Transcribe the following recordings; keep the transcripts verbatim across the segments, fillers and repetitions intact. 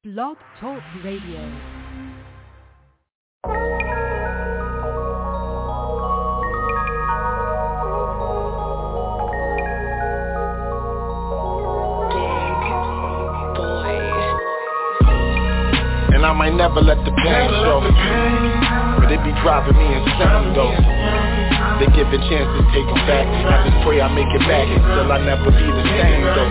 Blog Talk Radio. And I might never let the pain show, but it be driving me insane though. They give a chance to take them back. I just pray I make it back, and still I never be the same though.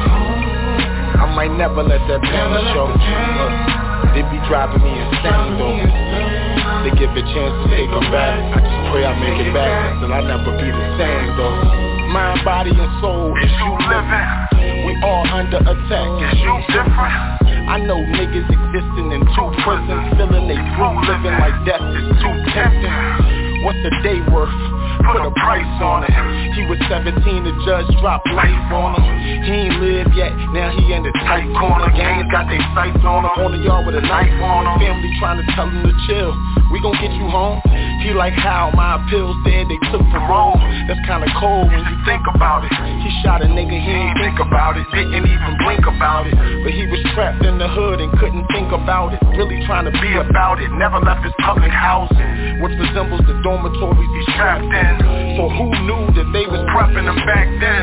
I might never let that pain show, but it be driving me insane though. They give a chance to take them back. I just pray I make it back, and still I never be the same though. Mind, body, and soul, is you living? We all under attack, is you different? I know niggas existing in two prisons, feeling they through, living like death is too tempting. What's a day worth? Put a price on it. He was seventeen, the judge dropped life on him. He ain't lived yet, now he in the tight corner. Gangs got their sights on him, on the yard with a knife on him. Family trying to tell him to chill, we gon' get you home. He like how my pills said they took from Rome. That's kinda cold when you think about it. He shot a nigga, he ain't think about it, didn't even blink about it. But he was trapped in the hood and couldn't think about it. Really trying to be about it, never left his public housing, which resembles the dormitories he's trapped in. So who knew that they was prepping him back then?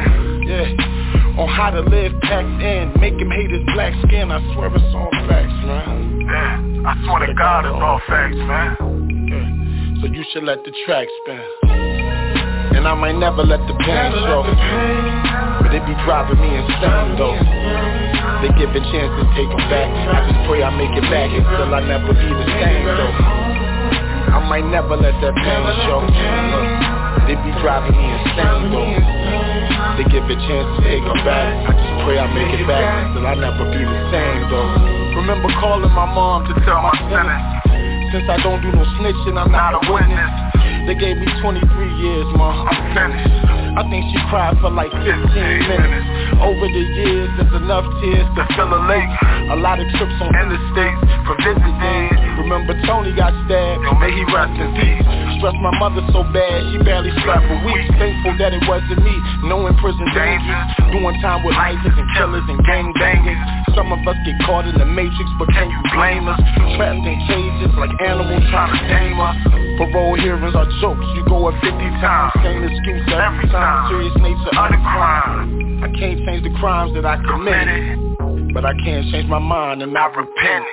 Yeah, on how to live packed in, make him hate his black skin. I swear it's all facts, man. Yeah, I swear to God it's all facts, man. Yeah. So you should let the track spin. And I might never let the pain show, but it be driving me insane though. They give a chance to take them back. I just pray I make it back, and still I never be the same though. I might never let that pain show, but it be driving me insane though. They give a chance to take them back. I just pray I make it back, and still I never be the same though. Remember calling my mom to tell my sentence. Since I don't do no snitching, I'm not a witness. They gave me twenty-three years, ma, I'm finished. I think she cried for like fifteen minutes. Over the years, there's enough tears to fill a lake. A lot of trips on interstates for visiting. Remember Tony got stabbed, may he rest in peace. Stressed my mother so bad, she barely slept for weeks. Thankful that it wasn't me, knowing prison dangers, doing time with lifers and killers and gang bangers. Some of us get caught in the matrix, but can you blame us? Trapped in cages like animals trying to tame us. Parole hearings are jokes, you go up fifty times. Same excuse every time, serious nature of the crime. I can't change the crimes that I committed, but I can change my mind and I repent.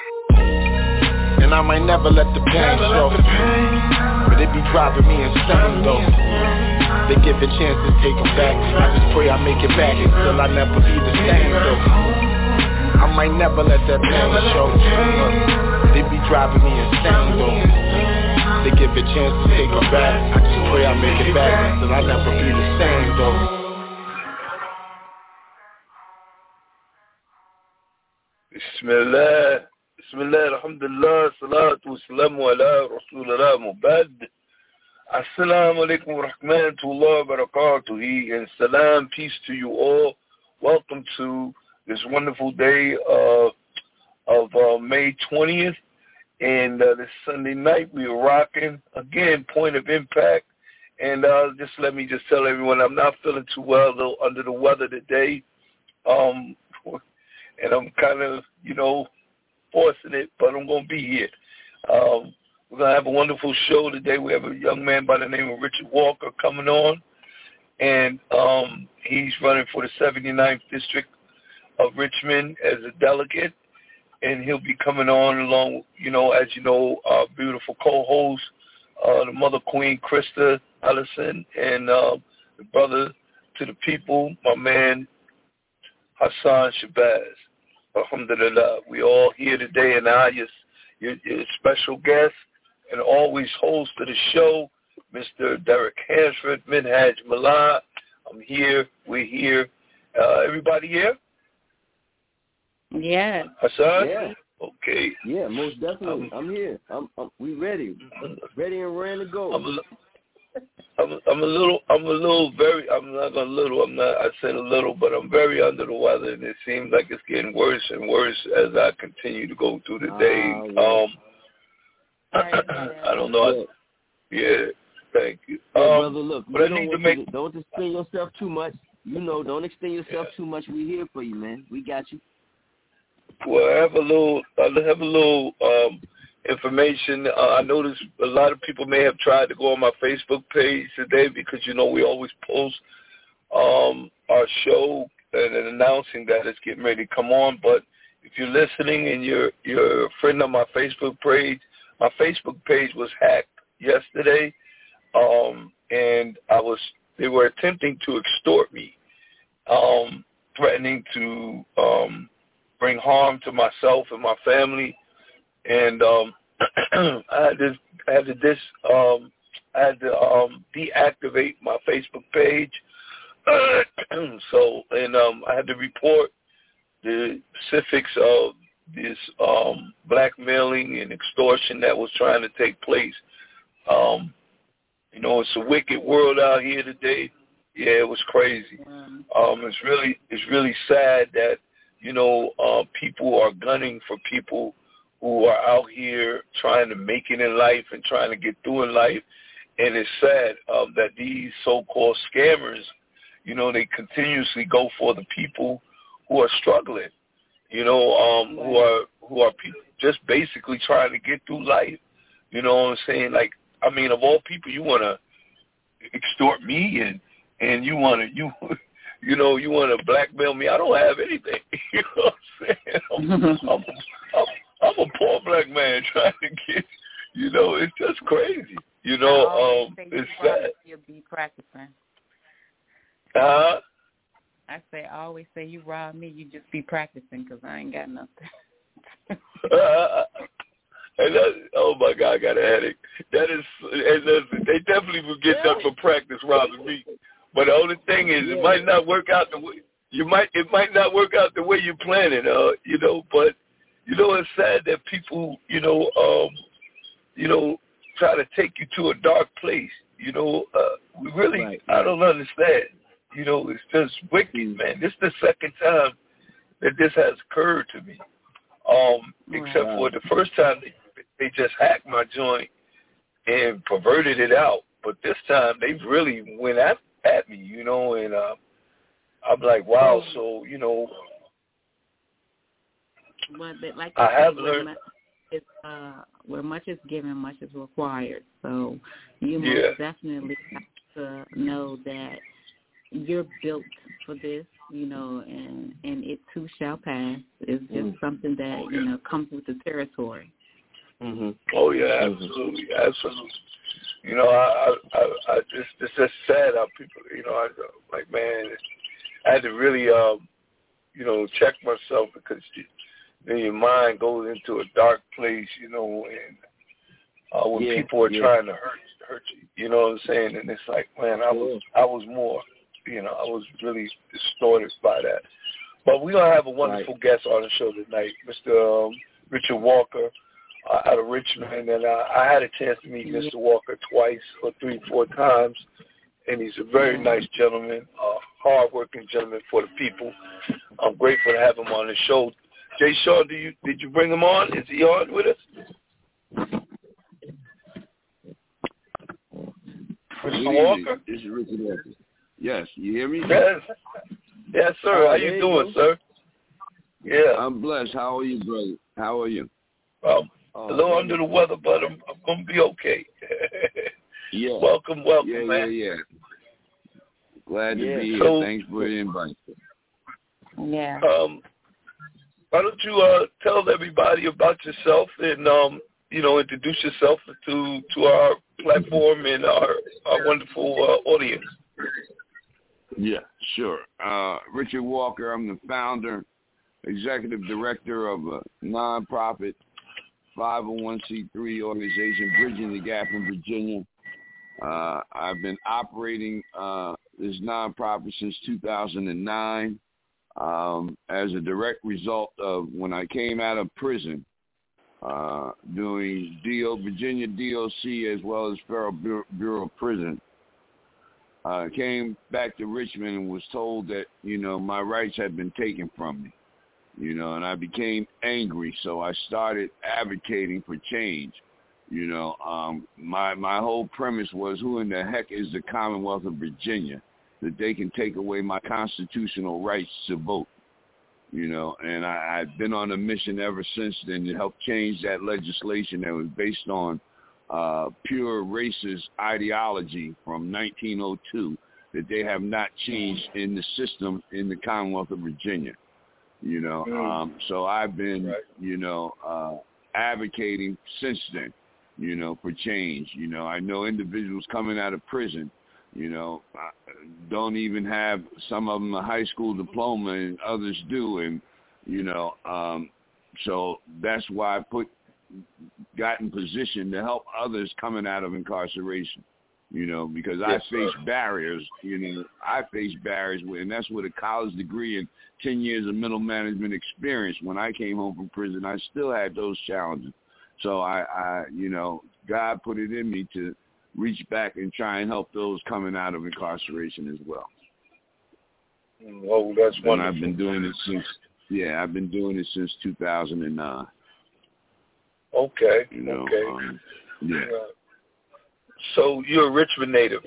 And I might never let the pain show, but it be driving me insane though. They give a chance to take them back. I just pray I make it back, and still I never be the same though. I might never let that pain show, but it be driving me insane though. They give a chance to take them back. I just pray I make it back, and still I never be the same though. Bismillah, Bismillah, Alhamdulillah, Salatu Wassalamu ala Rasulullah Mubad. Assalamu alaikum wa rahmatullahi wa barakatuhi, and salam, peace to you all. Welcome to this wonderful day of, of uh, May twentieth, and uh, this Sunday night we are rocking, again, Point of Impact. And uh, just let me just tell everyone I'm not feeling too well, though, under the weather today. Um... And I'm kind of, you know, forcing it, but I'm going to be here. Um, we're going to have a wonderful show today. We have a young man by the name of Richard Walker coming on, and um, he's running for the seventy-ninth District of Richmond as a delegate, and he'll be coming on along, you know, as you know, our beautiful co-host, uh, the Mother Queen, Krista Ellison, and uh, the brother to the people, my man, Hassan Shabazz. Alhamdulillah, we all here today, and I, your, your, your special guest and always host of the show, Mister Derek Hansford, Minhaj Mallah. I'm here, we're here. Uh, everybody here? Yeah. Hassan? Yeah. Okay. Yeah, most definitely. Um, I'm here. I'm, I'm. We ready. Ready and ready to go. I'm a, I'm, I'm a little, I'm a little very, I'm not a little, I'm not, I said a little, but I'm very under the weather, and it seems like it's getting worse and worse as I continue to go through the day. Uh, yeah. Um, I don't know. Yeah, I, yeah thank you. yeah um, brother, look, but I don't need to make... To, don't extend yourself too much. You know, don't extend yourself yeah. too much. We here for you, man. We got you. well, I have a little, I have a little um, information. Uh, I noticed a lot of people may have tried to go on my Facebook page today because, you know, we always post um, our show and, and announcing that it's getting ready to come on. But if you're listening and you're you're a friend of my Facebook page, my Facebook page was hacked yesterday, um, and I was they were attempting to extort me, um, threatening to um, bring harm to myself and my family, and um, I had to I had to dis um, I had to um, deactivate my Facebook page. so and um, I had to report the specifics of this um, blackmailing and extortion that was trying to take place. Um, you know, it's a wicked world out here today. Yeah, it was crazy. Um, it's really it's really sad that, you know, uh, people are gunning for people who are out here trying to make it in life and trying to get through in life. And it's sad um, that these so-called scammers, you know, they continuously go for the people who are struggling, you know, um, who are who are people just basically trying to get through life. You know what I'm saying? Like, I mean, of all people, you want to extort me and, and you want to, you you know, you want to blackmail me. I don't have anything. You know what I'm saying? I'm, I'm, I'm, I'm a poor black man trying to get, you know, it's just crazy. You know, um, it's sad. You'll be practicing. Uh-huh. I say, I always say, you rob me, you just be practicing because I ain't got nothing. uh, and that, oh, my God, I got a headache. That is, and that's, they definitely will get done for practice robbing me. But the only thing is, it might not work out the way, you might, it might not work out the way you plan it, uh, you know, but, you know, it's sad that people, you know, um, you know, try to take you to a dark place. You know, uh, we really, right. I don't understand. You know, it's just wicked, man. This is the second time that this has occurred to me. Um, wow. Except for the first time they, they just hacked my joint and perverted it out. But this time they really went at, at me, you know, and uh, I'm like, wow, so, you know. Well, like I have said, learned. It's, uh, where much is given, much is required. So you yeah. most definitely have to know that you're built for this, you know, and, and it too shall pass. It's just mm. something that, you know, comes with the territory. Mm-hmm. Oh, yeah, absolutely, absolutely. You know, I, I, I, I just, it's just sad how people, you know, I, like, man, I had to really, um, you know, check myself because you, then your mind goes into a dark place, you know, and uh, when yeah, people are yeah. trying to hurt hurt you, you know what I'm saying? And it's like, man, I was I was more, you know, I was really distorted by that. But we're going to have a wonderful right. guest on the show tonight, Mister Um, Richard Walker uh, out of Richmond. And uh, I had a chance to meet Mister Walker twice or three, four times. And he's a very nice gentleman, uh, hard-working gentleman for the people. I'm grateful to have him on the show. Jay Shaw, do you did you bring him on? Is he on with us? Mister Walker? This is Richard Walker. Yes, you hear me? Yes. Yes, sir. How you doing, you sir? Yeah. I'm blessed. How are you, brother? How are you? Um, a little under the weather, but I'm, I'm going to be okay. yeah. Welcome, welcome, yeah, man. Yeah, yeah, Glad to yeah. be here. So, Thanks for the invite. Yeah. Um, why don't you uh, tell everybody about yourself and, um, you know, introduce yourself to to our platform and our, our wonderful uh, audience. Yeah, sure. Uh, Richard Walker, I'm the founder, executive director of a nonprofit five oh one c three organization, Bridging the Gap in Virginia. Uh, I've been operating uh, this nonprofit since two thousand nine um, as a direct result of when I came out of prison, uh, doing D O, Virginia D O C as well as Federal Bureau, Bureau of Prison. I uh, came back to Richmond and was told that, you know, my rights had been taken from me, you know, and I became angry. So I started advocating for change. You know, um, my my whole premise was, who in the heck is the Commonwealth of Virginia that they can take away my constitutional rights to vote? you know, and I, I've been on a mission ever since then to help change that legislation that was based on uh, pure racist ideology from nineteen oh two that they have not changed in the system in the Commonwealth of Virginia, you know. Um, so I've been, right. you know, uh, advocating since then, you know, for change. You know, I know individuals coming out of prison, you know, don't even have, some of them a high school diploma and others do. And, you know, um, so that's why I put, got in position to help others coming out of incarceration, you know, because yes, I face sir. barriers, you know, I face barriers, with, and that's with a college degree and ten years of mental management experience. When I came home from prison, I still had those challenges. So I, I you know, God put it in me to reach back and try and help those coming out of incarceration as well. Oh, that's wonderful. And I've been doing it since, yeah, I've been doing it since two thousand nine. Okay, you know, okay. Um, yeah. Uh, so you're a Richmond native?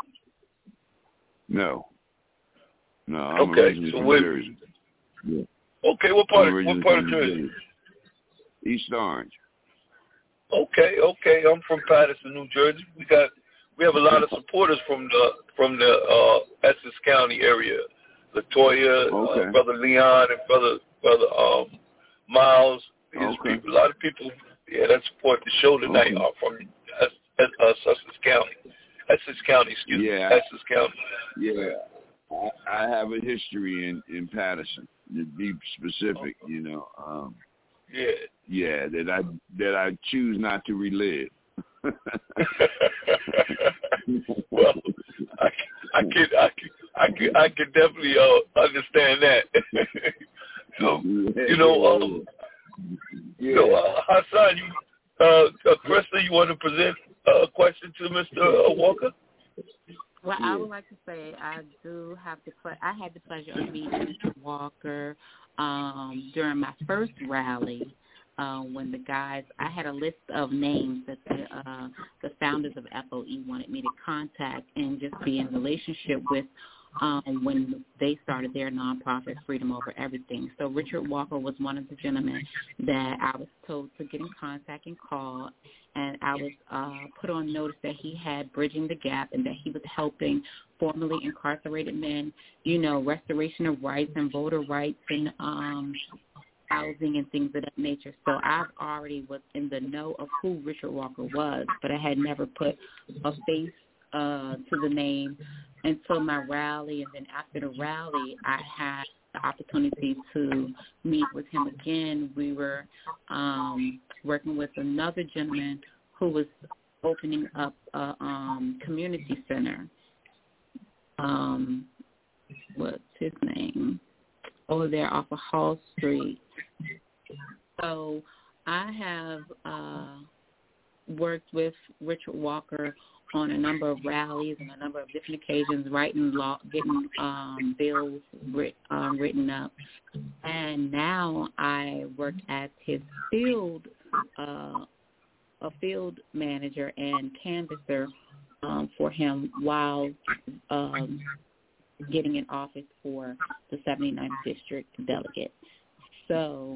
No. No, I'm okay. originally so from where, Jersey. Yeah. Okay, what part, of, what part of Jersey? Jersey? East Orange. Okay, okay. I'm from Patterson, New Jersey. We got we have a lot of supporters from the from the uh, Essex County area. Latoya, okay. uh, Brother Leon, and Brother Brother um, Miles. These okay. people, a lot of people, yeah, that support the show tonight okay. are from uh, Sussex County. Essex County, excuse yeah. me. Essex County. Yeah. I, I have a history in, in Patterson, to be specific, you know. Um, yeah. Yeah, that I that I choose not to relive. Well, I, I can I can I can I can definitely uh, understand that. So you know, um, yeah. you know, uh, Hassan, you, uh, uh, Krista, you want to present a question to Mister Uh, Walker? Well, I would like to say I do have the ple- I had the pleasure of meeting Mister Walker um, during my first rally. Uh, when the guys, I had a list of names that the, uh, the founders of F O E wanted me to contact and just be in relationship with um, when they started their nonprofit, Freedom Over Everything. So Richard Walker was one of the gentlemen that I was told to get in contact and call, and I was uh, put on notice that he had Bridging the Gap and that he was helping formerly incarcerated men, you know, restoration of rights and voter rights and um housing and things of that nature. So I already was in the know of who Richard Walker was, but I had never put a face uh, to the name until my rally. And then after the rally, I had the opportunity to meet with him again. We were um, working with another gentleman who was opening up a um, community center. Um, what's his name? Over there off of Hall Street. So I have uh, worked with Richard Walker on a number of rallies and a number of different occasions, writing law, getting um, bills writ, uh, written up. And now I work as his field, uh, a field manager and canvasser um, for him while um, getting in office for the seventy-ninth District delegate. So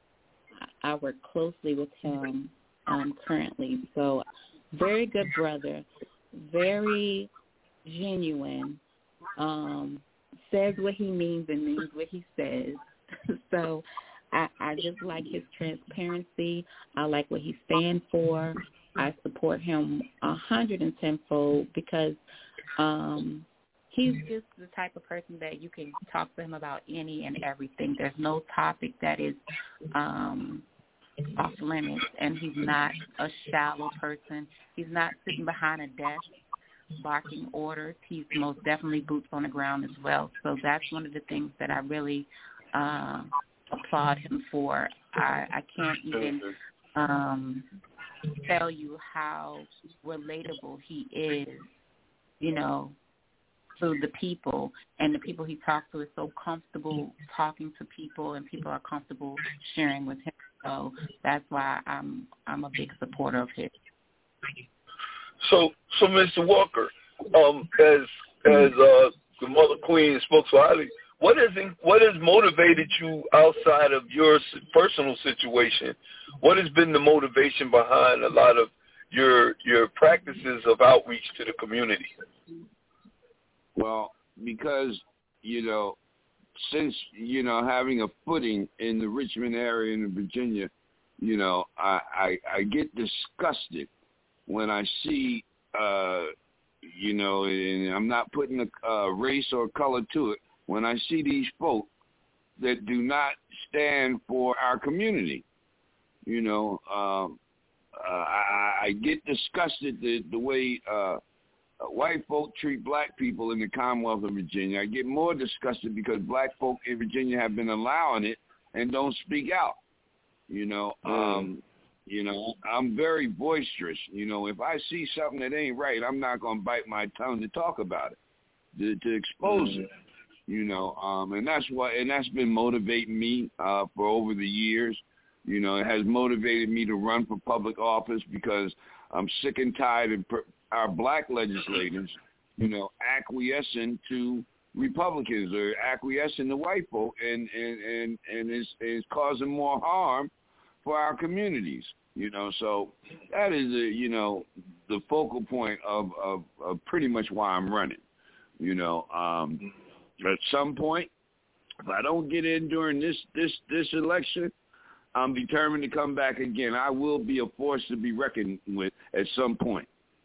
I work closely with him um, currently. So very good brother, very genuine, um, says what he means and means what he says. So I, I just like his transparency. I like what he stands for. I support him one hundred ten fold because um, he's just the type of person that you can talk to him about any and everything. There's no topic that is um, off limits, and he's not a shallow person. He's not sitting behind a desk barking orders. He's most definitely boots on the ground as well. So that's one of the things that I really uh, applaud him for. I, I can't even um, tell you how relatable he is, you know, to the people, and the people he talks to is so comfortable talking to people, and people are comfortable sharing with him. So that's why I'm I'm a big supporter of his. So, so Mister Walker, um, as as uh, the Mother Queen spoke so highly, what is what has motivated you outside of your personal situation? What has been the motivation behind a lot of your your practices of outreach to the community? Well, because, you know, since, you know, having a footing in the Richmond area in Virginia, you know, I, I, I get disgusted when I see, uh, you know, and I'm not putting a uh, race or color to it, when I see these folk that do not stand for our community, you know, um, uh, I, I get disgusted the, the way uh, white folk treat black people in the Commonwealth of Virginia. I get more disgusted because black folk in Virginia have been allowing it and don't speak out. You know, mm. um, you know, I'm very boisterous. You know, if I see something that ain't right, I'm not going to bite my tongue to talk about it, to, to expose mm. it. You know, um, and that's what, and that's been motivating me uh, for over the years. You know, it has motivated me to run for public office because I'm sick and tired of per- our black legislators, you know, acquiescing to Republicans or acquiescing to white folk, and and and and is is causing more harm for our communities. You know, so that is a, you know, the focal point of, of of pretty much why I'm running. You know, um, at some point, if I don't get in during this this this election, I'm determined to come back again. I will be a force to be reckoned with at some point.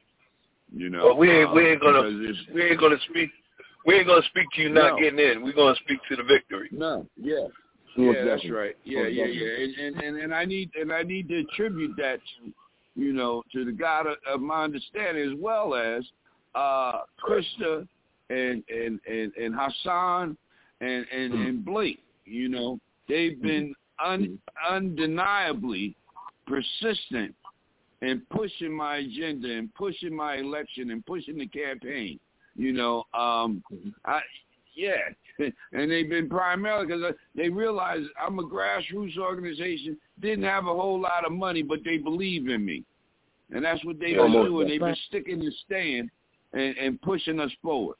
You know, well, we ain't um, we ain't gonna we ain't gonna speak we ain't gonna speak to you not no. getting in. We're gonna speak to the victory. No, yeah, Sure, yeah, that's definitely. right. Yeah, Sure, yeah, definitely. yeah. And, and and and I need and I need to attribute that to, you know, to the God of, of my understanding, as well as uh, Krista and and and and Hassan and and, mm. and Blake. You know, they've been un, undeniably persistent in pushing my agenda and pushing my election and pushing the campaign. You know, um, I yeah, and they've been primarily because they realize I'm a grassroots organization, didn't have a whole lot of money, but they believe in me. And that's what they've been doing. They've been sticking and staying and, and pushing us forward.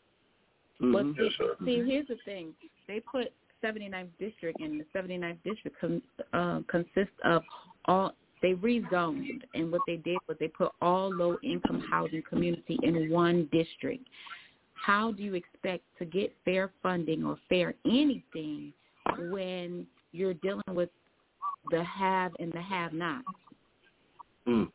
But Mm-hmm. see, Yes, see, here's the thing. They put seventy-ninth District, and the seventy-ninth District con, uh, consists of all, they rezoned, and what they did was they put all low-income housing community in one district. How do you expect to get fair funding or fair anything when you're dealing with the have and the have-nots? Mm.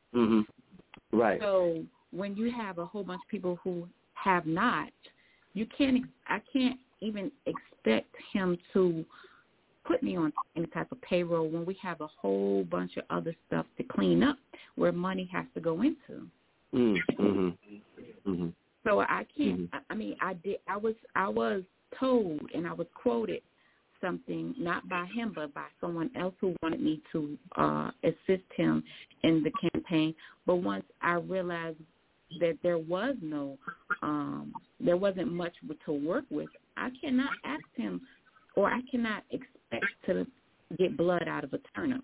Mm-hmm. Right. So when you have a whole bunch of people who have not, you can't. I can't even expect him to put me on any type of payroll when we have a whole bunch of other stuff to clean up where money has to go into. Mm. Mm-hmm. Mm-hmm. So I can't. Mm-hmm. I mean, I did. I was. I was told, and I was quoted something not by him, but by someone else who wanted me to uh, assist him in the campaign. But once I realized that there was no, um, there wasn't much to work with, I cannot ask him, or I cannot expect to get blood out of a turnip.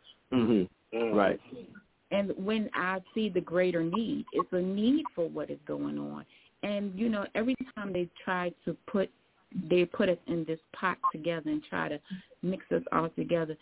Mm-hmm. Right. And when I see the greater need, it's a need for what is going on. And, you know, every time they try to put, they put us in this pot together and try to mix us all together,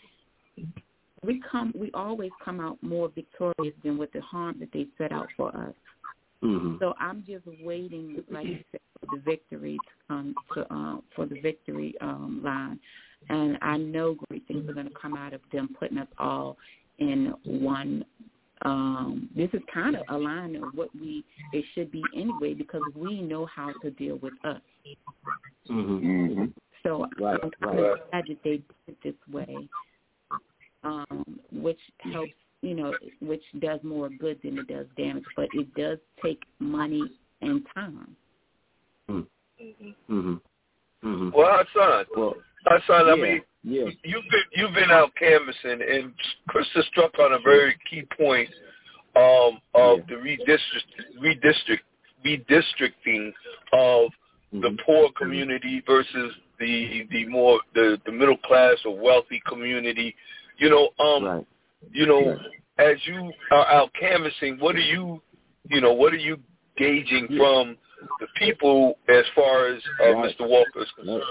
we come, we always come out more victorious than with the harm that they set out for us. Mm-hmm. So I'm just waiting, like you said, for the victory to come to, uh, for the victory um, line. And I know great things are going to come out of them putting us all in one. Um, this is kind of a line of what we it should be anyway, because we know how to deal with us. Mm-hmm. So Right, I'm, I'm right. glad that they did it this way, um, which helps, you know, which does more good than it does damage. But it does take money and time. Mm-hmm. Mm-hmm. Well, Hassan, Well, Hassan, I yeah, mean, yeah. you've been you've been out canvassing, and Krista struck on a very key point um, of Yeah. the redistrict, redistrict, redistricting of Mm-hmm. the poor community versus the the more the, the middle class or wealthy community. You know, um, Right. you know, Right. as you are out canvassing, what are you, you know, what are you gauging Yeah. from the people as far as uh, Right. Mister Walker is concerned.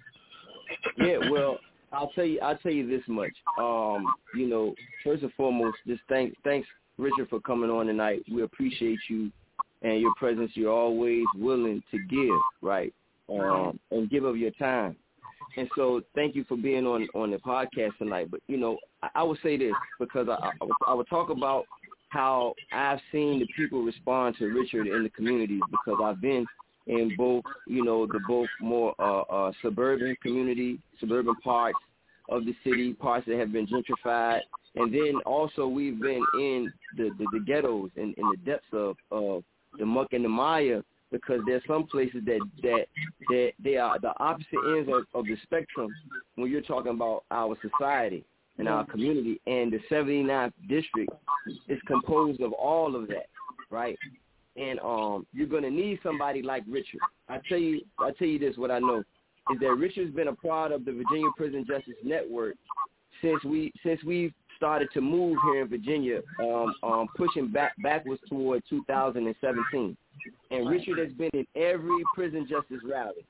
Yeah, well, I'll tell you. I'll tell you this much. Um, you know, first and foremost, just thanks, thanks, Richard, for coming on tonight. We appreciate you and your presence. You're always willing to give, right, um, and give of your time. And so, thank you for being on, on the podcast tonight. But you know, I, I would say this because I, I, would, I would talk about how I've seen the people respond to Richard in the communities because I've been in both, you know, the both more uh, uh, suburban community, suburban parts of the city, parts that have been gentrified. And then also we've been in the, the, the ghettos and in the depths of, of the muck and the mire because there's some places that, that, that they are the opposite ends of, of the spectrum when you're talking about our society and our community. And the seventy-ninth district is composed of all of that, right? And um, you're going to need somebody like Richard. I tell you, I tell you this. What I know is that Richard's been a part of the Virginia Prison Justice Network since we since we started to move here in Virginia, um, um, pushing back backwards toward two thousand seventeen. And Richard has been in every prison justice rally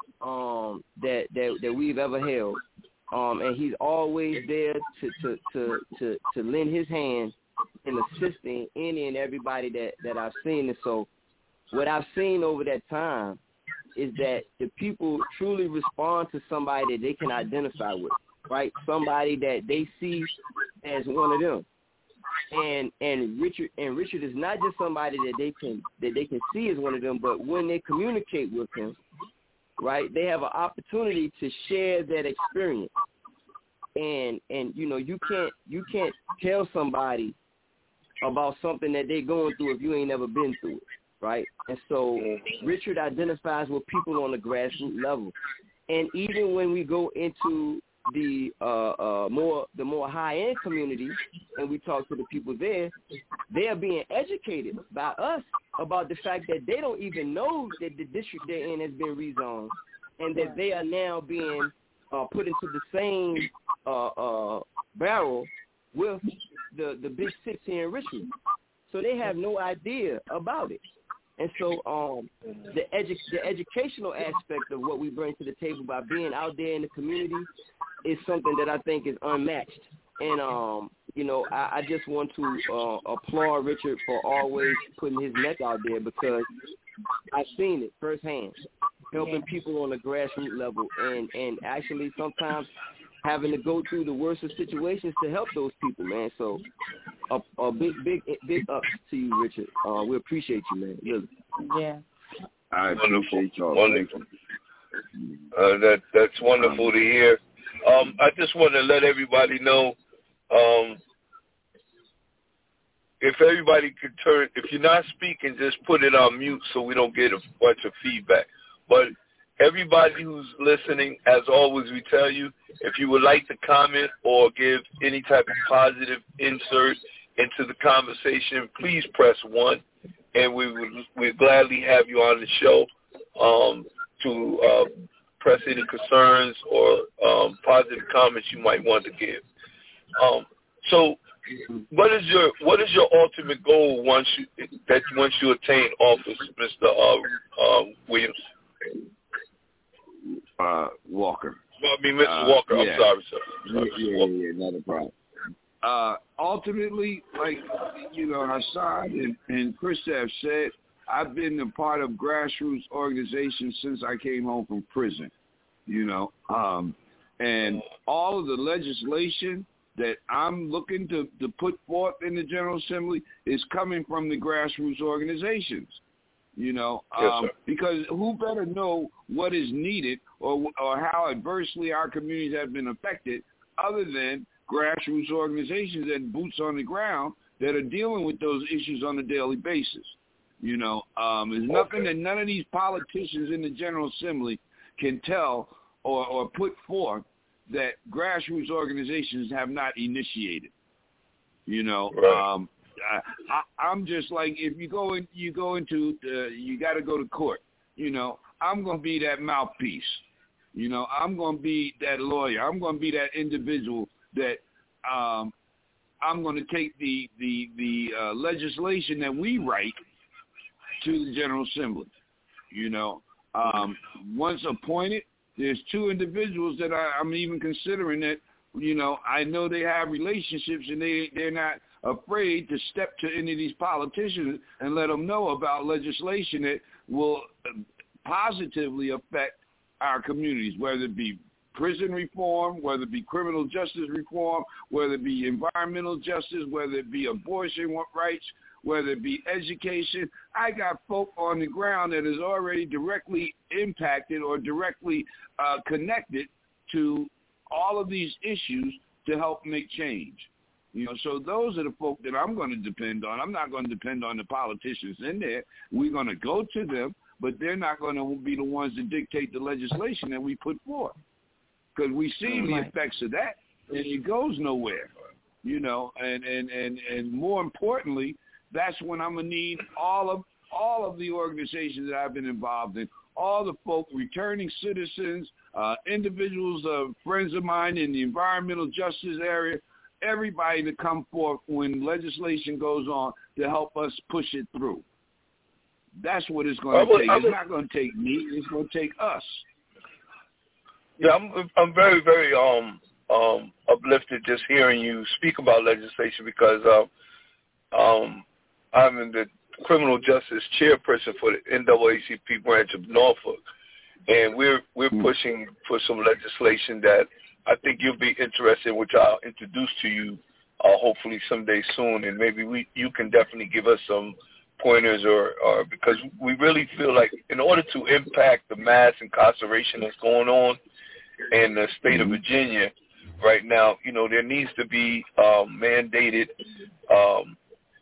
um, that, that that we've ever held, um, and he's always there to to to to, to lend his hand in assisting any and everybody that, that I've seen. And so what I've seen over that time is that the people truly respond to somebody that they can identify with, right? Somebody that they see as one of them. And and Richard and Richard is not just somebody that they can that they can see as one of them, but when they communicate with him, right, they have an opportunity to share that experience. And and you know, you can't you can't tell somebody about something that they're going through if you ain't never been through it, right? And so Richard identifies with people on the grassroots level. And even when we go into the uh, uh, more the more high-end community and we talk to the people there, they are being educated by us about the fact that they don't even know that the district they're in has been rezoned and that they are now being uh, put into the same uh, uh, barrel with the, the big six here in Richmond. So they have no idea about it. And so um, the, edu- the educational aspect of what we bring to the table by being out there in the community is something that I think is unmatched. And, um, you know, I, I just want to uh, applaud Richard for always putting his neck out there because I've seen it firsthand, helping people on the grassroots level and, and actually sometimes having to go through the worst of situations to help those people, man. So a, a big, big, big ups to you, Richard. Uh, we appreciate you, man. Really. Yeah. I appreciate y'all. Wonderful. Uh, that that's wonderful to hear. Um, I just want to let everybody know, um, if everybody could turn, if you're not speaking, just put it on mute so we don't get a bunch of feedback. But everybody who's listening, as always, we tell you, if you would like to comment or give any type of positive insert into the conversation, please press one, and we would we'd gladly have you on the show um, to uh, press any concerns or um, positive comments you might want to give. Um, so, what is your what is your ultimate goal once you that once you attain office, Mister Uh, uh, Williams? Uh, Walker. Well, I mean, Mister Uh, Walker. yeah. I'm sorry, sir. Sorry, Yeah, yeah, yeah, not a problem. Uh, ultimately, like, you know, Hassan and, and Chris have said, I've been a part of grassroots organizations since I came home from prison, you know, um, and all of the legislation that I'm looking to, to put forth in the General Assembly is coming from the grassroots organizations. You know, yes, um, sir. because who better know what is needed or or how adversely our communities have been affected other than grassroots organizations and boots on the ground that are dealing with those issues on a daily basis. You know, um, there's nothing that none of these politicians in the General Assembly can tell or, or put forth that grassroots organizations have not initiated. You know, right. um, I, I, I'm just like, if you go in, you go into, uh, you got to go to court. You know, I'm going to be that mouthpiece. You know, I'm going to be that lawyer. I'm going to be that individual that um, I'm going to take the the the uh, legislation that we write to the General Assembly. You know, um, once appointed, there's two individuals that I, I'm even considering that, you know, I know they have relationships and they, they're not afraid to step to any of these politicians and let them know about legislation that will positively affect our communities, whether it be prison reform, whether it be criminal justice reform, whether it be environmental justice, whether it be abortion rights, whether it be education. I got folk on the ground that is already directly impacted or directly uh, connected to all of these issues to help make change. You know, so those are the folk that I'm going to depend on. I'm not going to depend on the politicians in there. We're going to go to them, but they're not going to be the ones that dictate the legislation that we put forth. Because we see the effects of that, and it goes nowhere, you know. And, and, and, and more importantly, that's when I'm going to need all of all of the organizations that I've been involved in, all the folk, returning citizens, uh, individuals, uh, friends of mine in the environmental justice area, everybody to come forth when legislation goes on to help us push it through. That's what it's going to take. It's not going to take me. It's going to take us. Yeah, I'm I'm very, very um um uplifted just hearing you speak about legislation because um um I'm in the criminal justice chairperson for the N double A C P branch of Norfolk, and we're we're pushing for some legislation that I think you'll be interested in, which I'll introduce to you uh, hopefully someday soon, and maybe we you can definitely give us some pointers or, or because we really feel like in order to impact the mass incarceration that's going on in the state of Virginia right now, you know, there needs to be um, mandated um,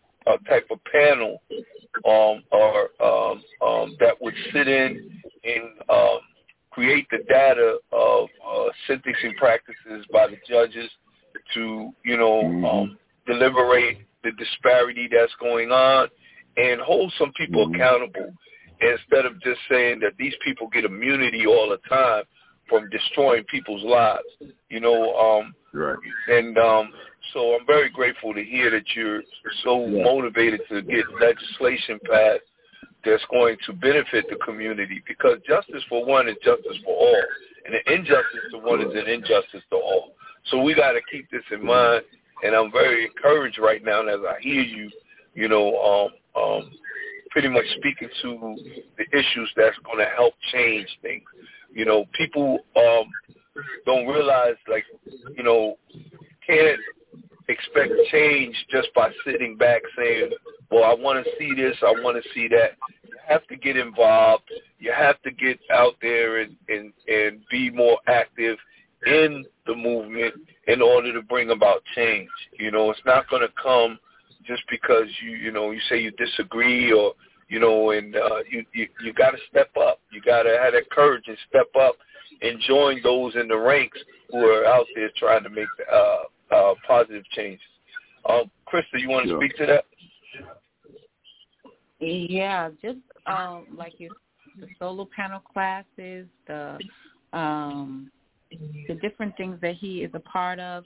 a type of panel um, or um, um, that would sit in and um, create the data of uh, sentencing practices by the judges to, you know, um, deliberate the disparity that's going on and hold some people accountable instead of just saying that these people get immunity all the time from destroying people's lives, you know. Um, right. And um, so I'm very grateful to hear that you're so yeah. motivated to get legislation passed that's going to benefit the community, because justice for one is justice for all, and an injustice to one is an injustice to all. So we got to keep this in mind, and I'm very encouraged right now as I hear you, you know, um, um, pretty much speaking to the issues that's going to help change things. You know, people um, don't realize, like, you know, can't expect change just by sitting back saying, well, I want to see this, I want to see that. You have to get involved. You have to get out there and, and, and be more active in the movement in order to bring about change. You know, it's not going to come just because you, you know, you say you disagree or, you know, and uh, you, you, you got to step up. You got to have that courage and step up and join those in the ranks who are out there trying to make uh, uh, positive changes. Uh, Krista, you want to sure. speak to that? Yeah, just um, like you, the solar panel classes, the um, the different things that he is a part of.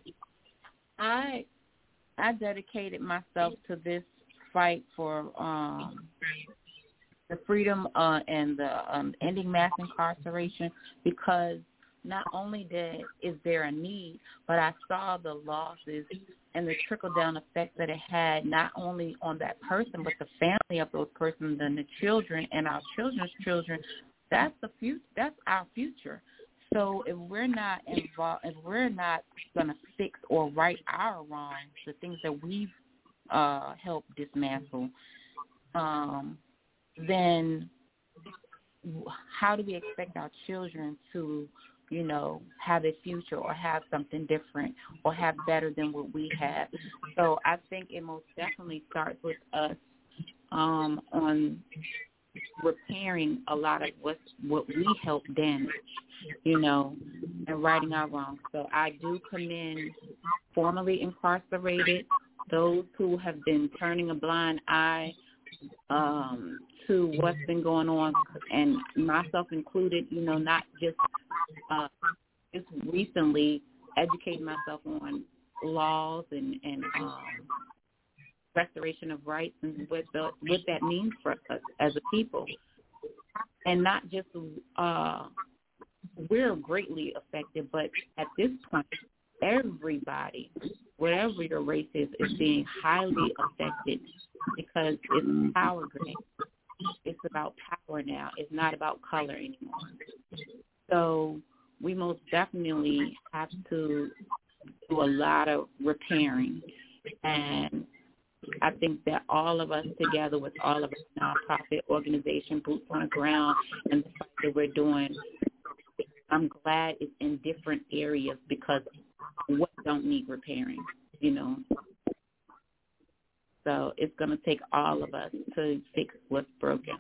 I I dedicated myself to this fight for um, the freedom uh, and the um, ending mass incarceration, because not only did is there a need, but I saw the losses and the trickle-down effect that it had not only on that person, but the family of those persons and the children and our children's children. That's the future. That's our future. So if we're not involved, if we're not going to fix or right our wrongs, the things that we've uh, helped dismantle, um, then how do we expect our children to, you know, have a future or have something different or have better than what we have? So I think it most definitely starts with us um, on repairing a lot of what what we helped damage, you know, and righting our wrongs. So I do commend formerly incarcerated, those who have been turning a blind eye um, to what's been going on, and myself included, you know, not just uh, just recently educating myself on laws and, and um, restoration of rights and what, the, what that means for us as a people. and not just uh, we're greatly affected, but at this point, everybody, whatever your race is, is being highly affected because it's power grid. It's about power now. It's not about color anymore. So we most definitely have to do a lot of repairing. And I think that all of us together with all of our nonprofit organization, Boots on the Ground, and the fight that we're doing, I'm glad it's in different areas because what don't need repairing, you know. So it's going to take all of us to fix what's broken.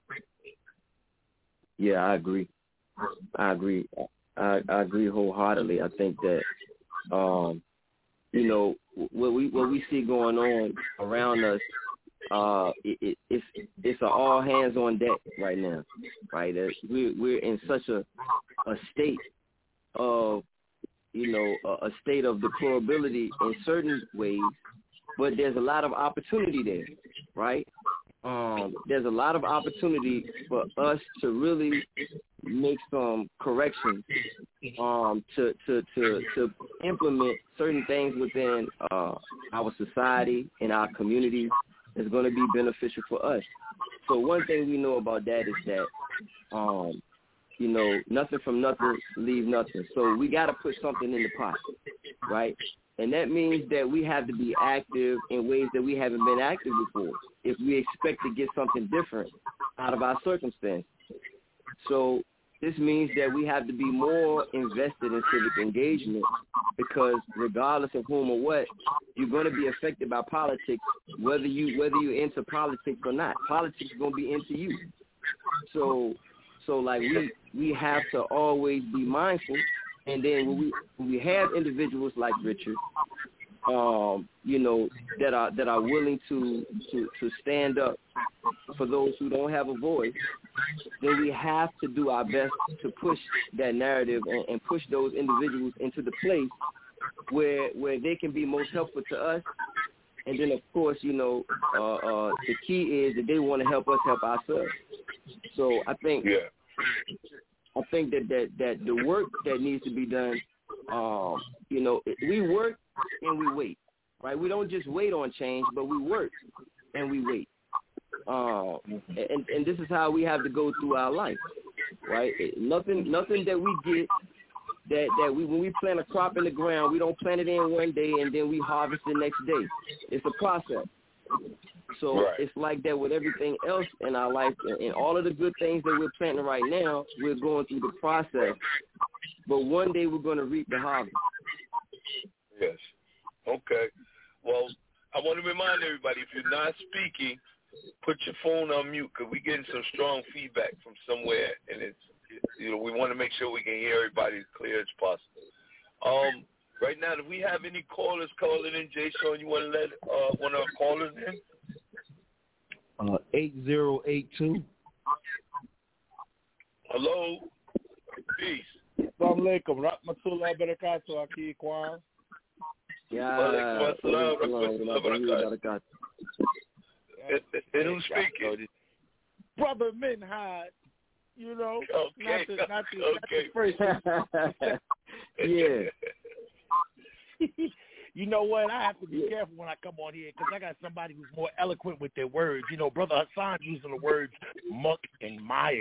Yeah, I agree. I agree. I, I agree wholeheartedly. I think that, um, you know, what we what we see going on around us, uh, it, it, it's it's an all hands on deck right now, right? Uh, we're we're in such a a state of, you know, a, a state of deplorability in certain ways, but there's a lot of opportunity there, right? Um, there's a lot of opportunity for us to really make some corrections, um, to, to, to, to implement certain things within uh, our society and our community that's going to be beneficial for us. So one thing we know about that is that, um, you know, nothing from nothing leaves nothing. So we got to put something in the pot, right? And that means that we have to be active in ways that we haven't been active before if we expect to get something different out of our circumstance. So this means that we have to be more invested in civic engagement because regardless of whom or what, you're going to be affected by politics, whether you whether you're into politics or not. Politics is going to be into you. So, so like we we have to always be mindful. And then when we when we have individuals like Richard, um, you know, that are that are willing to, to, to stand up for those who don't have a voice, then we have to do our best to push that narrative and, and push those individuals into the place where where they can be most helpful to us. And then, of course, you know, uh, uh, the key is that they want to help us help ourselves. So I think. Yeah. I think that, that, that the work that needs to be done, um, you know, we work and we wait, right? We don't just wait on change, but we work and we wait. Uh, and, and this is how we have to go through our life, right? Nothing nothing that we get that, that we when we plant a crop in the ground, we don't plant it in one day and then we harvest the next day. It's a process. So right. It's like that with everything else in our life. And all of the good things that we're planting right now, we're going through the process. But one day we're going to reap the harvest. Yes. Okay. Well, I want to remind everybody, if you're not speaking, put your phone on mute because we're getting some strong feedback from somewhere. And it's, you know, we want to make sure we can hear everybody as clear as possible. Um, right now, do we have any callers calling in? Jay Sean, you want to let uh, one of our callers in? Uh, eight zero eight two. Hello. Peace. Assalamu alaikum. Rahmatullah barakatuh, Aki Kwan. Yeah. And who's speaking? Brother Minhaj. You know, okay. not the, not the, okay. not the first. Yeah. You know what? I have to be careful when I come on here because I got somebody who's more eloquent with their words. You know, Brother Hassan using the words muck and mire.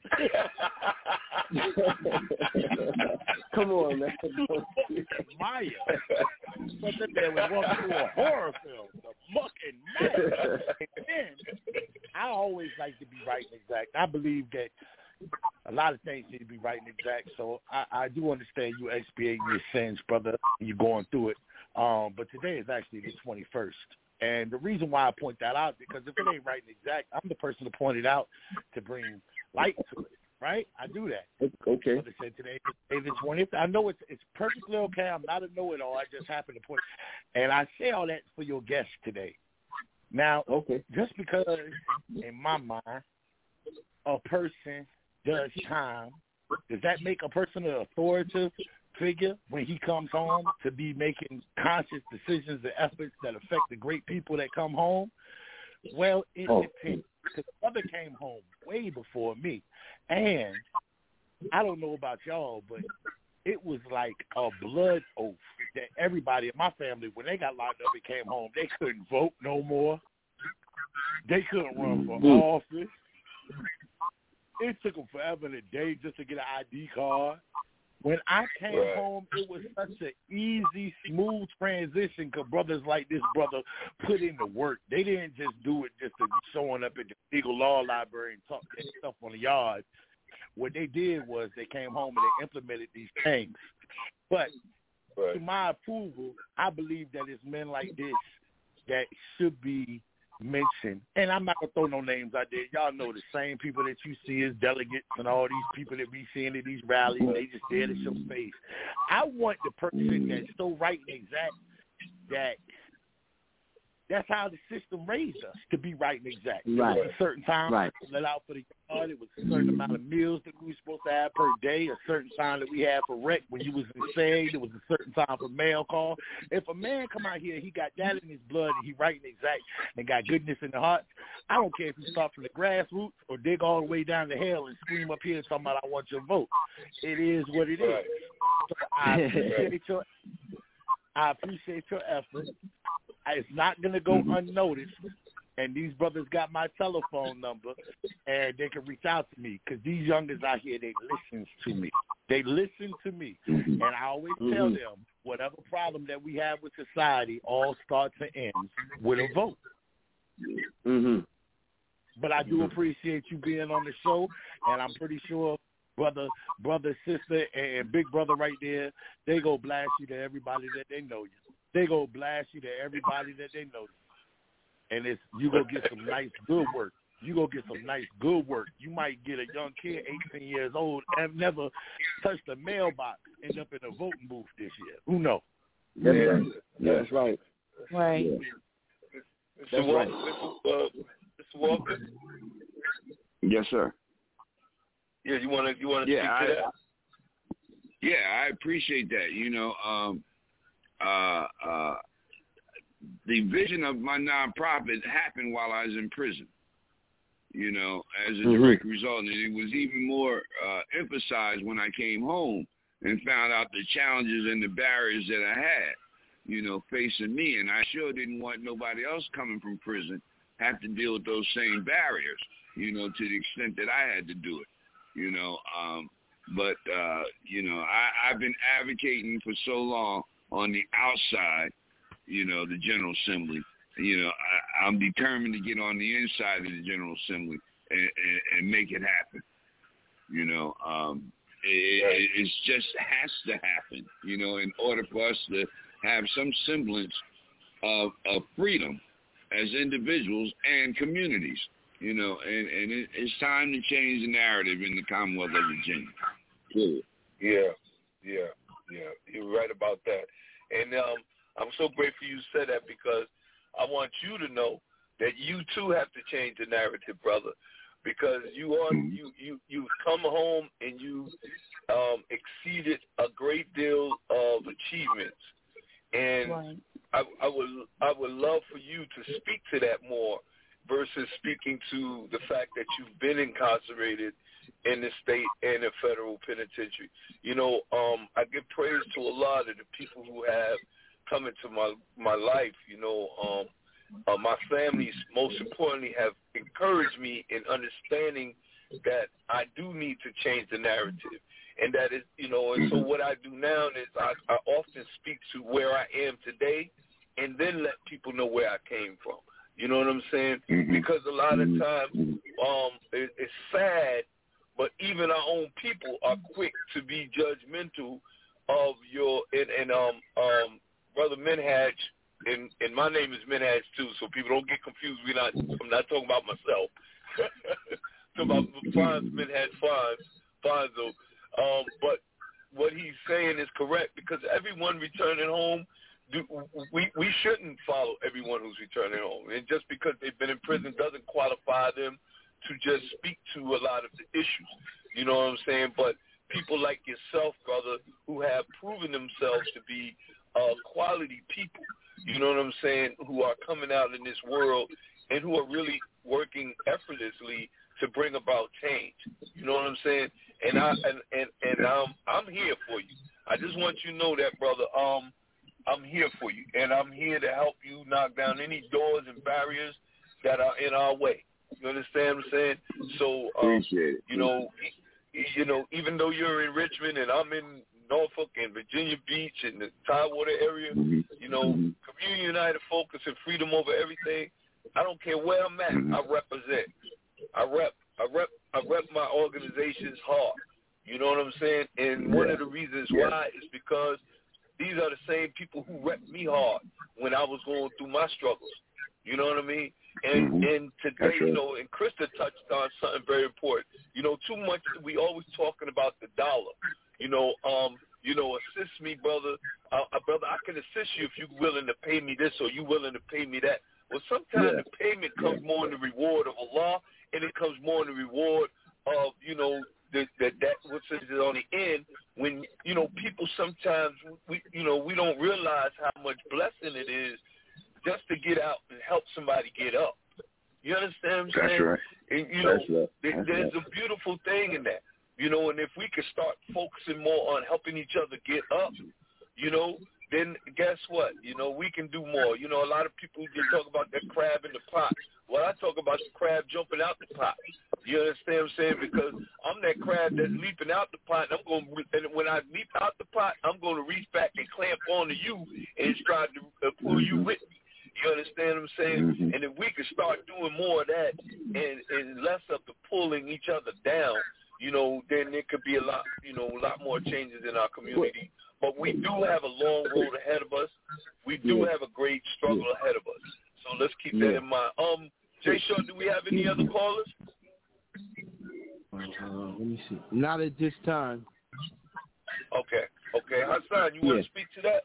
Come on, man. Muck and mire. Something that was walking through a horror film. The muck and mire. And then I always like to be right and exact. I believe that a lot of things need to be right and exact. So I, I do understand you expiating your sins, brother. You're going through it. Um, but today is actually the twenty-first. And the reason why I point that out, because if it ain't right and exact, I'm the person to point it out to bring light to it, right? I do that. Okay. But said today is the twentieth. I know it's it's perfectly okay. I'm not a know-it-all. I just happen to point. And I say all that for your guest today. Now, okay. Just because in my mind a person does time, does that make a person an authoritative figure when he comes home to be making conscious decisions and efforts that affect the great people that come home? Well, it oh. depends. because brother came home way before me, and I don't know about y'all, but it was like a blood oath that everybody in my family, when they got locked up and came home, they couldn't vote no more. They couldn't run for office. It took them forever and a day just to get an I D card. When I came right. home, it was such an easy, smooth transition because brothers like this brother put in the work. They didn't just do it just to be showing up at the legal law library and talk that stuff on the yard. What they did was they came home and they implemented these things. But right. to my approval, I believe that it's men like this that should be mentioned. And I'm not going to throw no names out there. Y'all know the same people that you see as delegates and all these people that we seeing at these rallies, they just there to show face. I want the person that's so right and exact that that's how the system raised us, to be right and exact. Right. There was a certain time right. let out for the yard. It was a certain amount of meals that we were supposed to have per day, a certain time that we had for rec when you was insane. There was a certain time for mail call. If a man come out here, he got that in his blood and he right and exact and got goodness in the heart, I don't care if you start from the grassroots or dig all the way down to hell and scream up here and talking about I want your vote. It is what it is. So I appreciate your I appreciate your effort. It's not going to go unnoticed, and these brothers got my telephone number, and they can reach out to me because these youngers out here, they listen to me. They listen to me, and I always mm-hmm. tell them whatever problem that we have with society all starts and ends with a vote. Mm-hmm. But I do appreciate you being on the show, and I'm pretty sure brother, brother, sister, and big brother right there, they go blast you to everybody that they know you. They go blast you to everybody that they know. And it's you go get some nice, good work. You go get some nice, good work. You might get a young kid, eighteen years old, and never touched a mailbox, end up in a voting booth this year. Who knows? That's yeah. right. Yeah, that's right. Right. Yeah. That's Mister right. Walker, uh, Mister Walker? Yes, sir. Yeah, you want to you want to yeah, speak to I, that? Yeah, I appreciate that. You know, um, Uh, uh, the vision of my nonprofit happened while I was in prison, you know, as a direct mm-hmm. result. And it was even more uh, emphasized when I came home and found out the challenges and the barriers that I had, you know, facing me. And I sure didn't want nobody else coming from prison have to deal with those same barriers, you know, to the extent that I had to do it, you know. Um, but, uh, you know, I, I've been advocating for so long on the outside, you know, the General Assembly. You know, I, I'm determined to get on the inside of the General Assembly and, and, and make it happen. You know, um, it, it just has to happen, you know, in order for us to have some semblance of, of freedom as individuals and communities, you know, and, and it, it's time to change the narrative in the Commonwealth of Virginia. Cool. Yeah, yeah, yeah. You're right about that. And um, I'm so grateful you said that because I want you to know that you too have to change the narrative, brother, because you are you you you've come home and you um, exceeded a great deal of achievements, and right. I, I would I would love for you to speak to that more versus speaking to the fact that you've been incarcerated in the state and the federal penitentiary. You know, um, I give praise to a lot of the people who have come into my my life. You know, um, uh, my families, most importantly, have encouraged me in understanding that I do need to change the narrative. And that is, you know, and so what I do now is I, I often speak to where I am today and then let people know where I came from. You know what I'm saying? Because a lot of times um, it, it's sad, but even our own people are quick to be judgmental of your, and, and um, um, Brother Minhaj, and, and my name is Minhaj too, so people don't get confused. We're not, I'm not talking about myself. Talking about Fonz, Minhaj Fonz, Fonzo. Um, but what he's saying is correct because everyone returning home, do, we we shouldn't follow everyone who's returning home. And just because they've been in prison doesn't qualify them to just speak to a lot of the issues. You know what I'm saying? But people like yourself, brother, who have proven themselves to be uh, quality people, you know what I'm saying, who are coming out in this world and who are really working effortlessly to bring about change. You know what I'm saying? And I and and, and um, I'm here for you. I just want you to know that, brother. Um, I'm here for you, and I'm here to help you knock down any doors and barriers that are in our way. You understand what I'm saying? So, um, you know, you know, even though you're in Richmond and I'm in Norfolk and Virginia Beach and the Tidewater area, mm-hmm. you know, mm-hmm. Community United Focus and freedom over everything. I don't care where I'm at. Mm-hmm. I represent. I rep. I rep. I rep my organizations hard. You know what I'm saying? And yeah. one of the reasons yeah. why is because these are the same people who rep me hard when I was going through my struggles. You know what I mean? And mm-hmm. and today, you know, and Krista touched on something very important. You know, too much we always talking about the dollar. You know, um, you know, assist me, brother. Uh, uh, brother, I can assist you if you're willing to pay me this or you willing to pay me that. Well, sometimes yeah. the payment comes yeah. more in the reward of Allah, and it comes more in the reward of, you know, that that that what says it on the end. When, you know, people sometimes we you know we don't realize how much blessing it is just to get out and help somebody get up. You understand what I'm saying? That's right. And, you know, That's right. there, That's there's right. a beautiful thing in that. You know, and if we could start focusing more on helping each other get up, you know, then guess what? You know, we can do more. You know, a lot of people just talk about that crab in the pot. Well, I talk about the crab jumping out the pot. You understand what I'm saying? Because I'm that crab that's leaping out the pot, and I'm going. And when I leap out the pot, I'm going to reach back and clamp onto you and try to uh, pull you with me. You understand what I'm saying? Mm-hmm. And if we could start doing more of that and, and less of the pulling each other down, you know, then there could be a lot, you know, a lot more changes in our community. But we do have a long road ahead of us. We do yeah. have a great struggle yeah. ahead of us. So let's keep yeah. that in mind. Um, Jay Shaw, do we have any other callers? Uh, let me see. Not at this time. Okay. Okay. Hassan, you want yeah. to speak to that?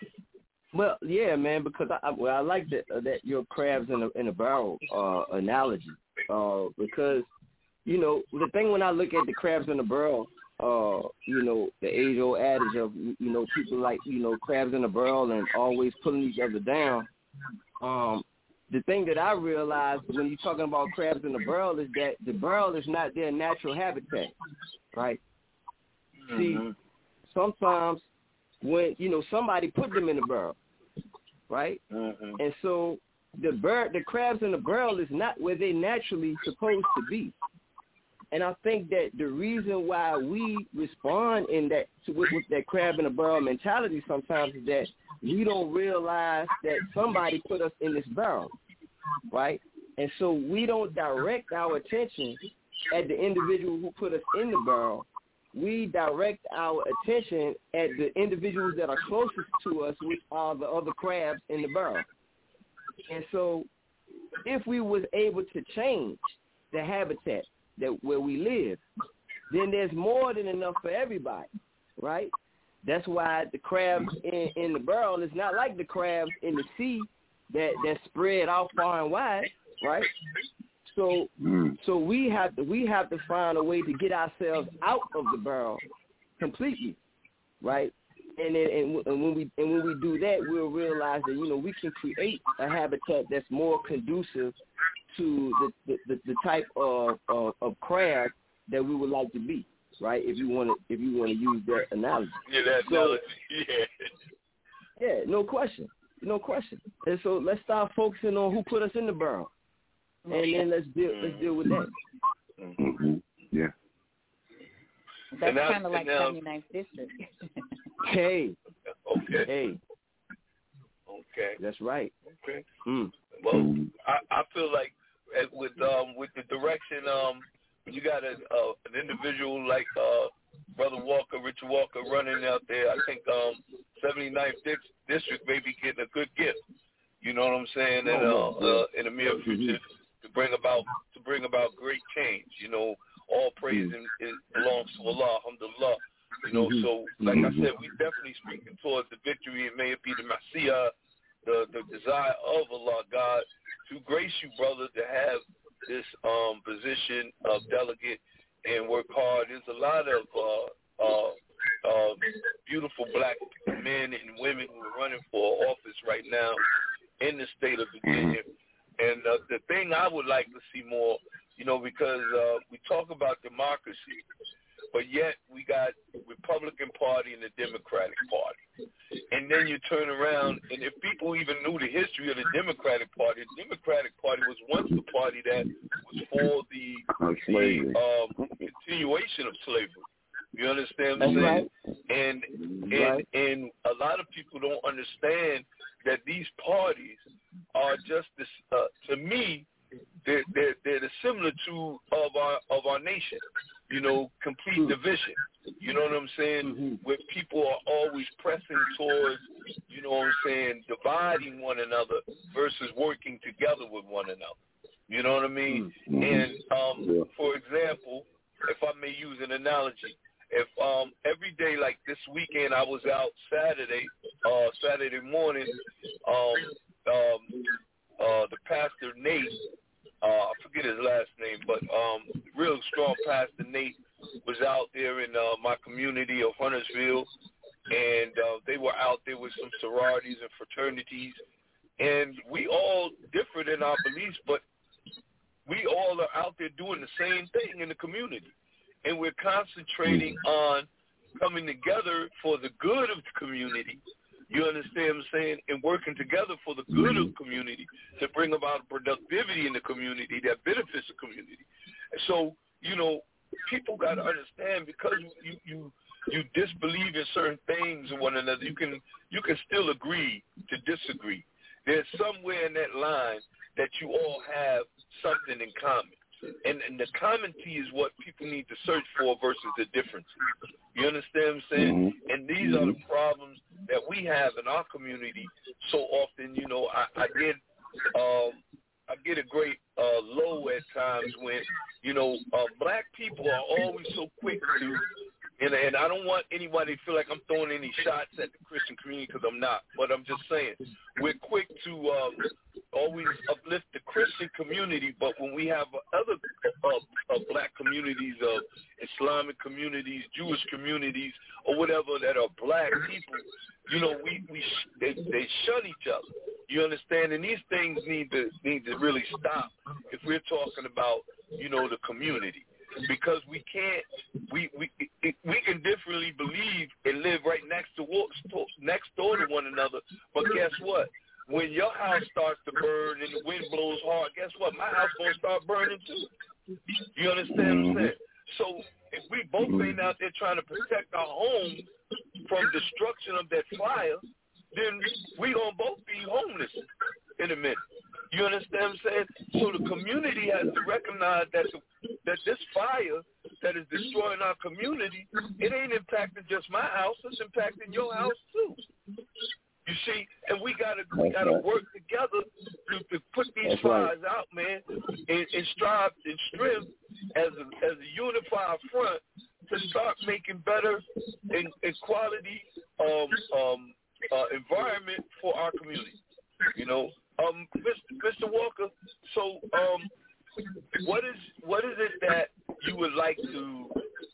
Well, yeah, man, because I, I well I like that uh, that your crabs in a in a barrel uh, analogy uh, because you know the thing when I look at the crabs in a barrel, uh, you know the age old adage of you know people like you know crabs in a barrel and always pulling each other down. Um, the thing that I realized when you're talking about crabs in the barrel is that the barrel is not their natural habitat, right? Mm-hmm. See, sometimes when you know somebody put them in the barrel. Right, mm-hmm. and so the bird, the crabs in the barrel is not where they naturally supposed to be, and I think that the reason why we respond in that to, with, with that crab in the barrel mentality sometimes is that we don't realize that somebody put us in this barrel, right, and so we don't direct our attention at the individual who put us in the barrel. We direct our attention at the individuals that are closest to us, which are the other crabs in the barrel. And so if we was able to change the habitat that where we live, then there's more than enough for everybody, right? That's why the crabs in, in the barrel is not like the crabs in the sea that, that spread out far and wide, right? So, mm. so we have to we have to find a way to get ourselves out of the barrel completely, right? And then, and, and when we and when we do that, we'll realize that you know we can create a habitat that's more conducive to the the, the, the type of, of of crab that we would like to be, right? If you want to if you want to use that analogy. Yeah, that so, analogy. Yeah. Yeah, no question, no question. And so let's start focusing on who put us in the barrel. And then let's deal. Let's deal with that. Mm-hmm. Yeah. That's kind of like seventy-ninth District. Hey. Okay. Hey. Okay. That's right. Okay. Mm. Well, I, I feel like with um with the direction um you got a uh, an individual like uh Brother Walker, Richard Walker, running out there. I think um seventy-ninth District may be getting a good gift. You know what I'm saying? And uh, uh in the near future. To bring about to bring about great change, you know. All praise mm-hmm. is, belongs to Allah, alhamdulillah. You know, mm-hmm. so like mm-hmm. I said, we definitely speaking towards the victory. It may be the Messiah, the the desire of Allah, God, to grace you, brother, to have this um position of delegate and work hard. There's a lot of uh, uh, uh, beautiful black men and women who are running for office right now in the state of Virginia. And uh, the thing I would like to see more, you know, because uh, we talk about democracy, but yet we got Republican Party and the Democratic Party. And then you turn around, and if people even knew the history of the Democratic Party, the Democratic Party was once the party that was for the, the um, continuation of slavery. You understand what I'm saying? Right. And, and, right. and a lot of people don't understand that these parties are just, this, uh, to me, they're, they're, they're the similitude of our of our nation, you know, complete mm-hmm. division. You know what I'm saying? Mm-hmm. Where people are always pressing towards, you know what I'm saying, dividing one another versus working together with one another. You know what I mean? Mm-hmm. And, um, yeah. for example, if I may use an analogy, if um, every day, like this weekend, I was out Saturday, uh, Saturday morning, um, um, uh, the pastor Nate, Uh, I forget his last name, but um, real strong pastor Nate was out there in uh, my community of Huntersville, and uh, they were out there with some sororities and fraternities, and we all differed in our beliefs, but we all are out there doing the same thing in the community, and we're concentrating on coming together for the good of the community. You understand what I'm saying? And working together for the good of the community to bring about productivity in the community that benefits the community. So, you know, people got to understand, because you, you you disbelieve in certain things and one another, you can you can still agree to disagree. There's somewhere in that line that you all have something in common. And, and the commonality is what people need to search for versus the differences. You understand what I'm saying? Mm-hmm. And these mm-hmm. are the problems that we have in our community so often. You know, I, I get um, I get a great uh, low at times when, you know, uh, black people are always so quick to, and, and I don't want anybody to feel like I'm throwing any shots at the Christian community, because I'm not, but I'm just saying, we're quick to um, always uplift the Christian community, but when we have other uh, uh, black communities, uh, Islamic communities, Jewish communities, or whatever that are black people, you know, we, we sh- they, they shun each other. You understand? And these things need to need to really stop if we're talking about, you know, the community. Because we can't, we we it, we can differently believe and live right next to next door to one another. But guess what? When your house starts to burn and the wind blows hard, guess what? My house gonna start burning too. You understand what I'm saying? So if we both ain't out there trying to protect our homes from destruction of that fire, then we gonna both be homeless in a minute. You understand what I'm saying? So the community has to recognize that the, that this fire that is destroying our community, it ain't impacting just my house, it's impacting your house too. You see, and we gotta we gotta work together to, to put these That's fires right. out, man, and, and strive and strive as a as a unified front to start making better and, and quality um, um, uh, environment for our community. You know, um, Mister Mister Walker. So, um, what is what is it that you would like to,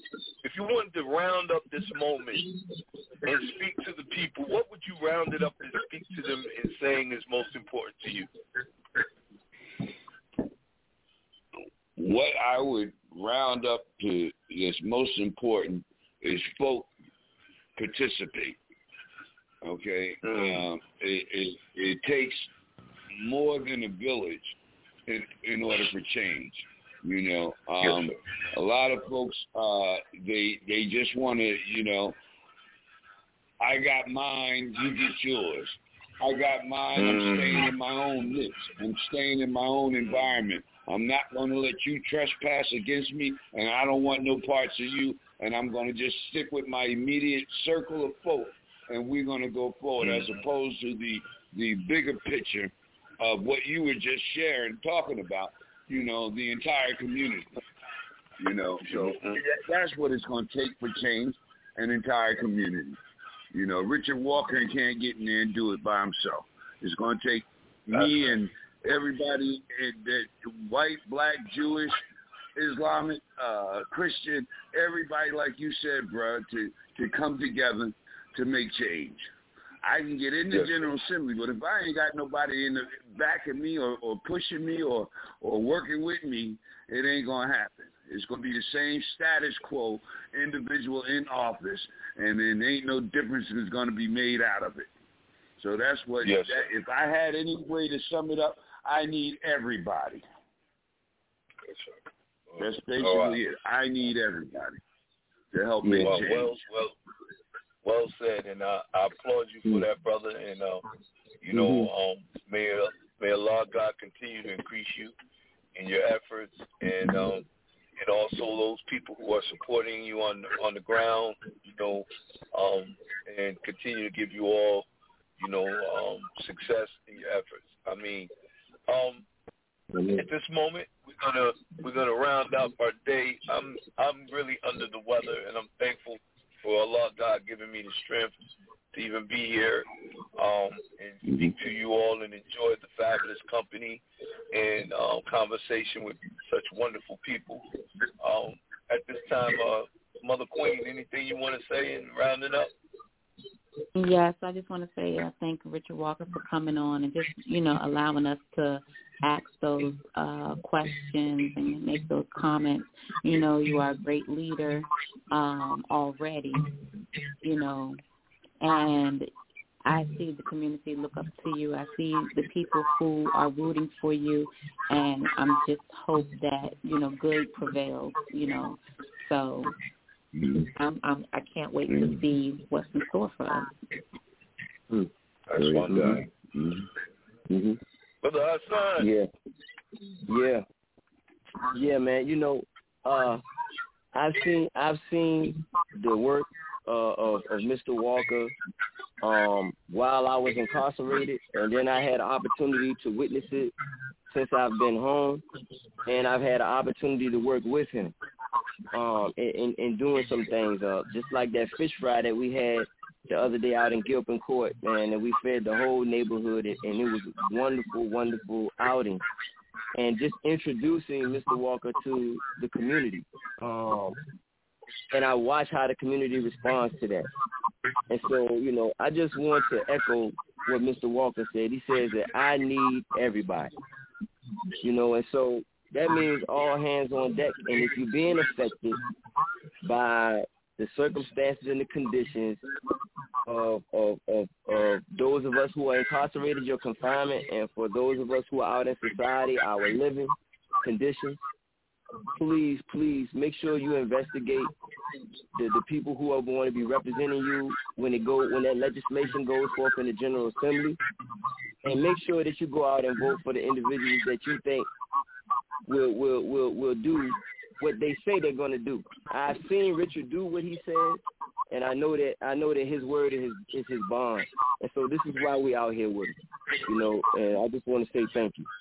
if you wanted to round up this moment and speak to the people, what would you round it up and speak to them in saying is most important to you? What I would round up to is most important is folk participate. Okay, mm. um, it, it it takes more than a village in, in order for change. You know, um, yes, a lot of folks uh, they they just want to, you know, I got mine, you get yours. I got mine, mm. I'm staying in my own niche. I'm staying in my own environment. I'm not going to let you trespass against me, and I don't want no parts of you, and I'm going to just stick with my immediate circle of folk, and we're going to go forward, mm. as opposed to the, the bigger picture of what you were just sharing, talking about, you know, the entire community. You know, so that's what it's going to take for change, an entire community. You know, Richard Walker can't get in there and do it by himself. It's going to take me and everybody, that white, black, Jewish, Islamic, uh, Christian, everybody, like you said, bro, to, to come together to make change. I can get in the Yes. General Assembly, but if I ain't got nobody in the back of me or, or pushing me or, or working with me, it ain't going to happen. It's going to be the same status quo, individual in office, and then ain't no difference is going to be made out of it. So that's what, yes. that, if I had any way to sum it up, I need everybody. That's basically right. it. I need everybody to help me well, change. Well, well, well said, and I, I applaud you for that, brother. And uh, you know, Mm-hmm. um, may may Allah God continue to increase you in your efforts, and um, and also those people who are supporting you on on the ground, you know, um, and continue to give you all, you know, um, success in your efforts. I mean, um, at this moment, we're gonna we're gonna round up our day. I'm I'm really under the weather, and I'm thankful for Allah God giving me the strength to even be here um, and speak to you all and enjoy the fabulous company and um, conversation with such wonderful people. Um, at this time, uh, Mother Queen, anything you want to say in rounding up? Yes, I just want to say uh, thank Richard Walker for coming on and just, you know, allowing us to ask those uh, questions and make those comments. You know, you are a great leader um, already, you know, and I see the community look up to you. I see the people who are rooting for you, and I'm just hope that, you know, good prevails, you know. So I'm, I'm, I can't wait to see what's in store for us. That's one guy. Mm-hmm. Mm-hmm. Brother Hassan. Yeah. Yeah. Yeah, man. You know, uh, I've seen I've seen the work uh, of, of Mister Walker um, while I was incarcerated, and then I had an opportunity to witness it since I've been home, and I've had an opportunity to work with him um, in, in, in doing some things, uh, just like that fish fry that we had the other day out in Gilpin Court, man, and we fed the whole neighborhood, and it was a wonderful, wonderful outing. And just introducing Mister Walker to the community. Um, and I watch how the community responds to that. And so, you know, I just want to echo what Mister Walker said. He says that I need everybody, you know, and so that means all hands on deck. And if you're being affected by the circumstances and the conditions of, of, of, of those of us who are incarcerated, your confinement, and for those of us who are out in society, our living conditions, please, please make sure you investigate the, the people who are going to be representing you when it go when that legislation goes forth in the General Assembly, and make sure that you go out and vote for the individuals that you think will will will, will do what they say they're going to do. I've seen Richard do what he said, and I know that I know that his word is his, is his bond. And so this is why we're out here with him, you know, and I just want to say thank you.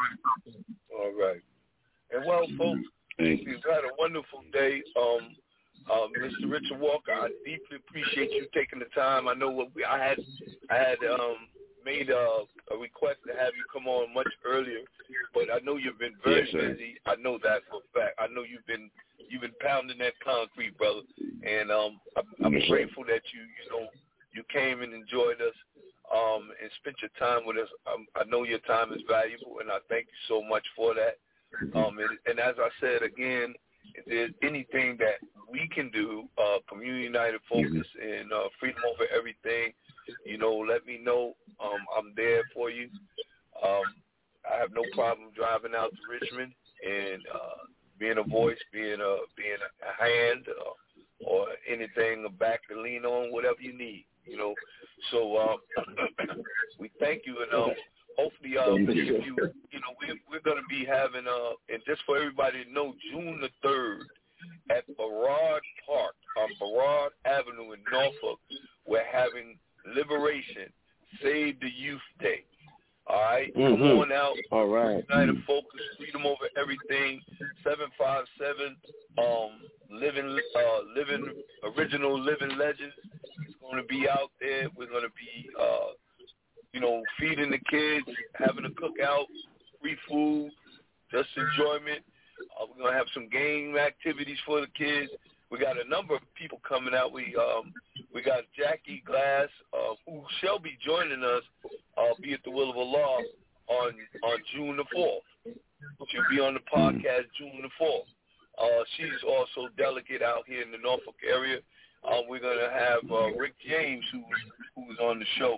All right. And well, folks, we've had a wonderful day. Um, uh, Mister Richard Walker, I deeply appreciate you taking the time. I know what we, I had I had um, made a, a request to have you come on much earlier, but I know you've been very yes, busy. I know that for a fact. I know you've been you've been pounding that concrete, brother, and um, I'm, I'm yes, grateful that you you know you came and enjoyed us um, and spent your time with us. Um, I know your time is valuable, and I thank you so much for that. Um, and, and as I said again, if there's anything that we can do, uh, Community United Focus and uh, Freedom Over Everything, you know, let me know. Um, I'm there for you. Um, I have no problem driving out to Richmond and uh, being a voice, being a being a hand, uh, or anything, a back to lean on, whatever you need. You know, so uh, we thank you, and um, hopefully, um, if you you know, we're, we're going to be having uh, and just for everybody to know, June the third at Barrard Park on Barrard Avenue in Norfolk, we're having Liberation, Save the Youth Day. All right, mm-hmm. Come on out. All right. United Focus, Freedom Over Everything, seven five seven, um, living, uh, living, original living legends. It's going to be out there. We're going to be, uh, you know, feeding the kids, having a cookout, free food, just enjoyment. Uh, we're going to have some game activities for the kids. We got a number of people coming out. We um, We got Jackie Glass, uh, who shall be joining us, uh, be at the will of Allah, on on June the fourth. She'll be on the podcast June the fourth. Uh, she's also delegate out here in the Norfolk area. Uh, we're going to have uh, Rick James, who's, who's on the show.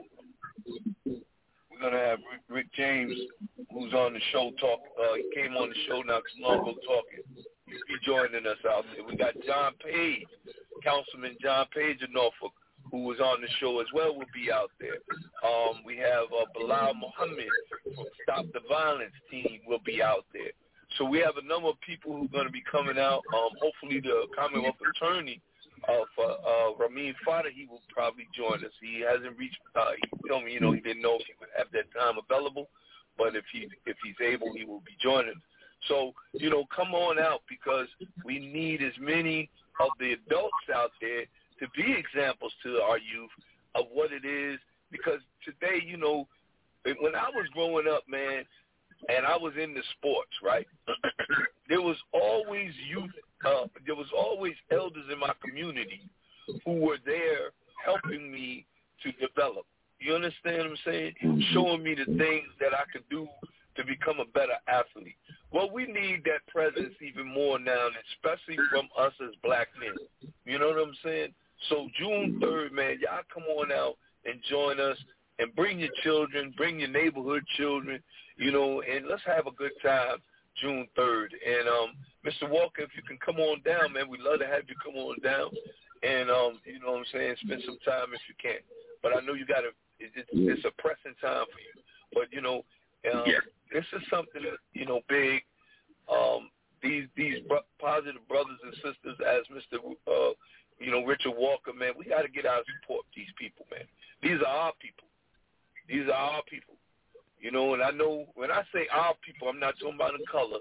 We're going to have Rick, Rick James, who's on the show, talk. Uh, he came on the show not too long ago talking. He'll be joining us out there. We got John Page, Councilman John Page of Norfolk, who was on the show as well, will be out there. Um, we have uh, Bilal Muhammad from Stop the Violence team will be out there. So we have a number of people who are going to be coming out. Um, hopefully the Commonwealth Attorney of uh, uh, Ramin Fadahi will probably join us. He hasn't reached, uh, he told me, you know, he didn't know if he would have that time available, but if, he, if he's able, he will be joining us. So, you know, come on out because we need as many of the adults out there to be examples to our youth of what it is. Because today, you know, when I was growing up, man, and I was in the sports, right, there was always youth, uh, there was always elders in my community who were there helping me to develop. You understand what I'm saying? Showing me the things that I could do to become a better athlete. Well, we need that presence even more now, especially from us as black men. You know what I'm saying? So June third, man, y'all come on out and join us and bring your children, bring your neighborhood children, you know, and let's have a good time June third. And, um, Mister Walker, if you can come on down, man, we'd love to have you come on down and, um, you know what I'm saying, spend some time if you can. But I know you got to, it's, it's a pressing time for you. But, you know, um, yeah. This is something, you know, big. Um, these these bro- positive brothers and sisters, as Mister Uh, you know, Richard Walker, man, we got to get out and support these people, man. These are our people. These are our people. You know, and I know when I say our people, I'm not talking about in color.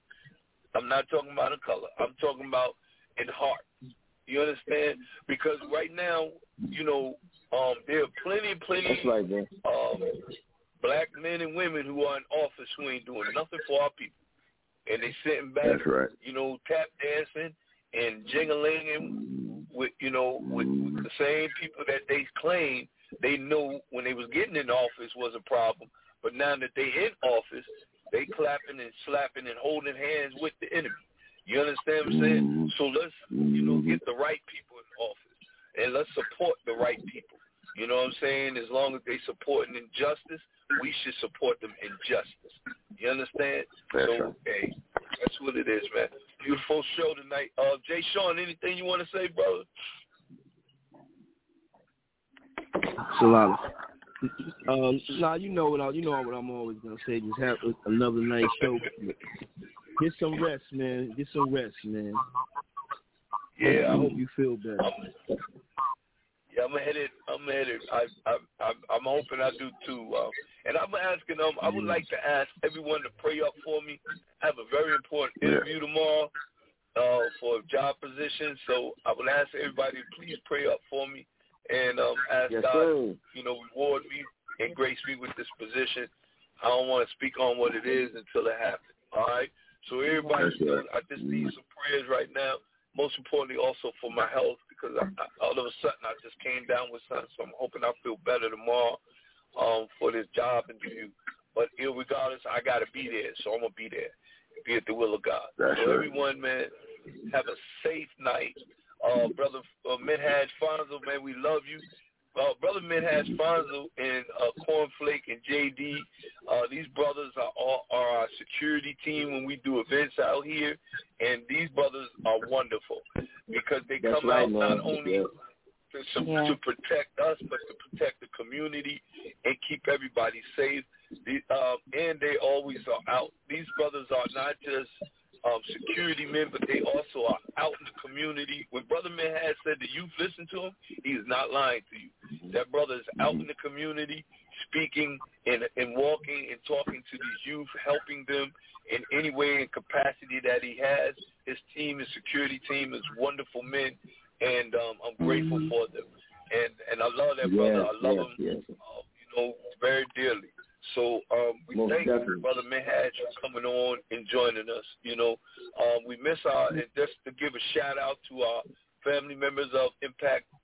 I'm not talking about in color. I'm talking about in heart. You understand? Because right now, you know, um, there are plenty, plenty That's right, man. um, black men and women who are in office who ain't doing nothing for our people. And they sitting back, That's right. you know, tap dancing and jingling with, you know, with, with the same people that they claim they knew when they was getting in office was a problem. But now that they in office, they clapping and slapping and holding hands with the enemy. You understand what I'm saying? So let's, you know, get the right people in office and let's support the right people. You know what I'm saying? As long as they supporting injustice, we should support them in justice. You understand? That's so, right. hey, that's what it is, man. Beautiful show tonight. Uh, Jay Sean, anything you want to say, brother? Salam. Um, nah, you know what I, you know what I'm always gonna say. Just have another nice show. Get some rest, man. Get some rest, man. Yeah, I hope you feel better. I'm, yeah, I'm headed. I'm headed. I, I, I, I'm hoping I do too. Uh, and I'm asking them. I would like to ask everyone to pray up for me. I have a very important interview tomorrow uh, for a job position. So I would ask everybody to please pray up for me and um, ask yes, God, sir. you know, reward me and grace me with this position. I don't want to speak on what it is until it happens. All right. So everybody, you know, I just need some prayers right now. Most importantly, also for my health, because I, I, all of a sudden I just came down with something, so I'm hoping I feel better tomorrow um, for this job interview. But irregardless, I got to be there, so I'm going to be there, be at the will of God. That's so right. everyone, man, have a safe night. Uh, Brother uh, Minhaj Fonzo, man, we love you. Uh, Brother Minhaj Fonzo and uh, Cornflake and J D, uh, these brothers are, all, are our security team when we do events out here, and these brothers are wonderful because they That's come right, out man. not only Yeah. to, Yeah. to protect us, but to protect the community and keep everybody safe. The, uh, and they always are out. These brothers are not just um, security men, but they also are out in the community. When Brother Minhaj said the youth listen to him, he is not lying to you. That brother is out in the community, speaking and, and walking and talking to these youth, helping them in any way and capacity that he has. His team, his security team, is wonderful men, and um, I'm grateful for them. And and I love that brother. Yes, I love yes, him, yes. uh, you know, very dearly. So um, we Most thank definitely. you, Brother Minhaj, for coming on and joining us. You know, um, we miss our, and just to give a shout out to our family members of Impact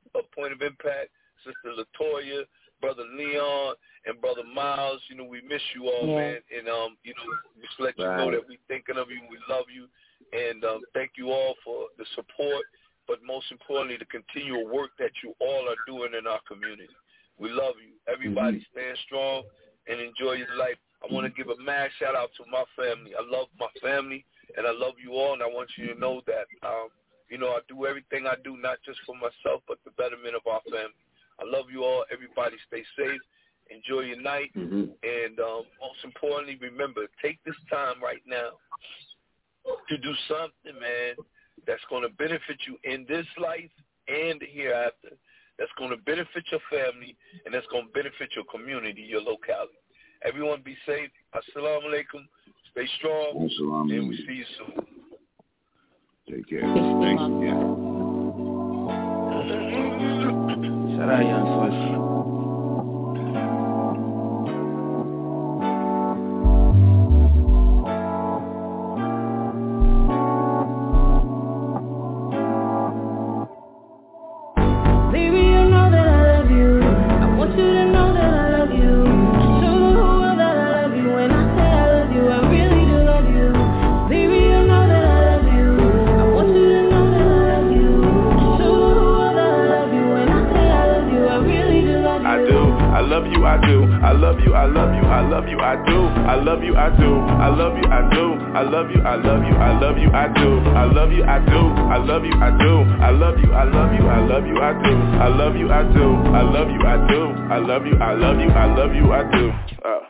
of Point of Impact, Sister LaToya, Brother Leon, and Brother Miles. You know, we miss you all, yeah. man. And, um, you know, just let you right. know that we're thinking of you and we love you. And um, thank you all for the support, but most importantly, the continual work that you all are doing in our community. We love you. Everybody mm-hmm. stand strong and enjoy your life. I want to give a mad shout-out to my family. I love my family, and I love you all, and I want you to know that, um, you know, I do everything I do, not just for myself, but the betterment of our family. I love you all. Everybody stay safe. Enjoy your night. Mm-hmm. And um, most importantly, remember, take this time right now to do something, man, that's going to benefit you in this life and the hereafter. That's going to benefit your family, and that's going to benefit your community, your locality. Everyone be safe. Assalamu alaikum. Stay strong. Assalamu. And we see you soon. Take care. Thank you. Shout out, Young Swiss. I do. I love you, I love you, I love you, I do. I love you, I do. I love you, I do. I love you, I love you, I love you, I do. I love you, I do. I love you, I do. I love you, I love you, I love you, I do. I love you, I do. I love you, I do. I love you, I love you, I love you, I do. Uh.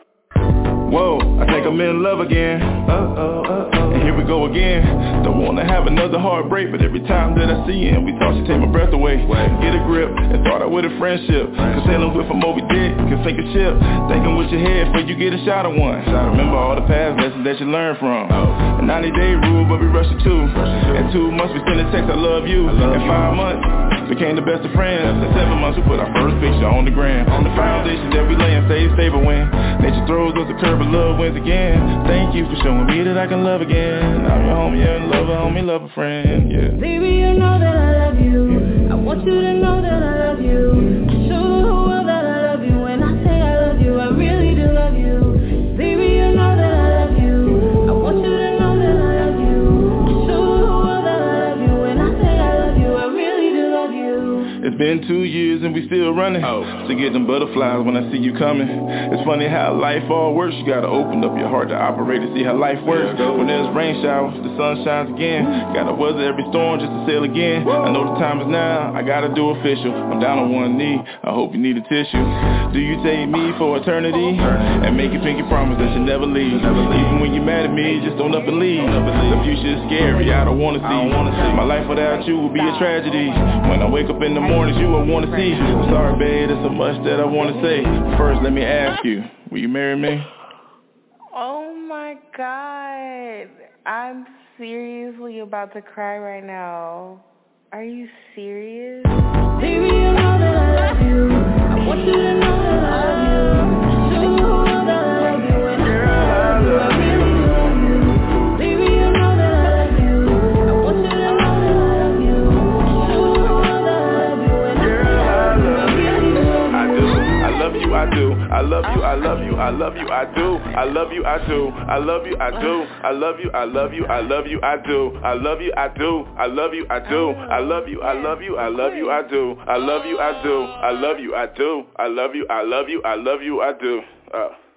Whoa, I think I'm in love again. Uh-oh, uh-oh. And here we go again. Don't wanna have another heartbreak, but every time that I see him, we talk, she take my breath away. Get a grip and start out with a friendship. Cause sailing with a Moby Dick can sink a ship. Thinking with your head before you get a shot of one. Remember all the past lessons that you learned from. A ninety day rule, but we rushed it too. In two months we sent a text, I love you. In five months became the best of friends. In seven months we put our first picture on the gram. On the foundation that we lay and save, save or win. Nature throws us a curve. Love wins again. Thank you for showing me that I can love again. I'm your homie and lover, homie, lover, friend, yeah. Baby, you know that I love you. I want you to know that I love you. Show the world that I love you. When I say I love you, I really do love you. Baby, you know that I love you. I want you to know that I love you. Show the world that I love you. When I say I love you, I really do love you. It's been two years and we still running. Oh. To get them butterflies when I see you coming. It's funny how life all works. You gotta open up your heart to operate to see how life works. When there's rain showers, the sun shines again. Gotta weather every storm just to sail again. I know the time is now, I gotta do official. I'm down on one knee, I hope you need a tissue. Do you take me for eternity? And make a pinky promise that you never leave. Even when you're mad at me, just don't up and leave. The future is scary, I don't wanna see. My life without you will be a tragedy. When I wake up in the mornings, you I wanna see. I'm sorry, babe, there's so much that I wanna say. First, let me ask you, will you marry me? Oh my God, I'm seriously about to cry right now. Are you serious? Baby, you know that I love you. I want you to know that I love you. Show the world that I love you. And I love you, I really do love you. Baby, you know that I love you. I want you to know that I love you. Show the world that I love you. And I love you, I really do love you. I do, I love you, I do. I love you, I love you, I love you, I do. I love you, I do. I love you, I do. I love you, I love you, I love you, I do. I love you, I do. I love you, I do. I love you, I love you, I love you, I do. I love you, I do. I love you, I do. I love you, I love you, I love you, I do. Uh.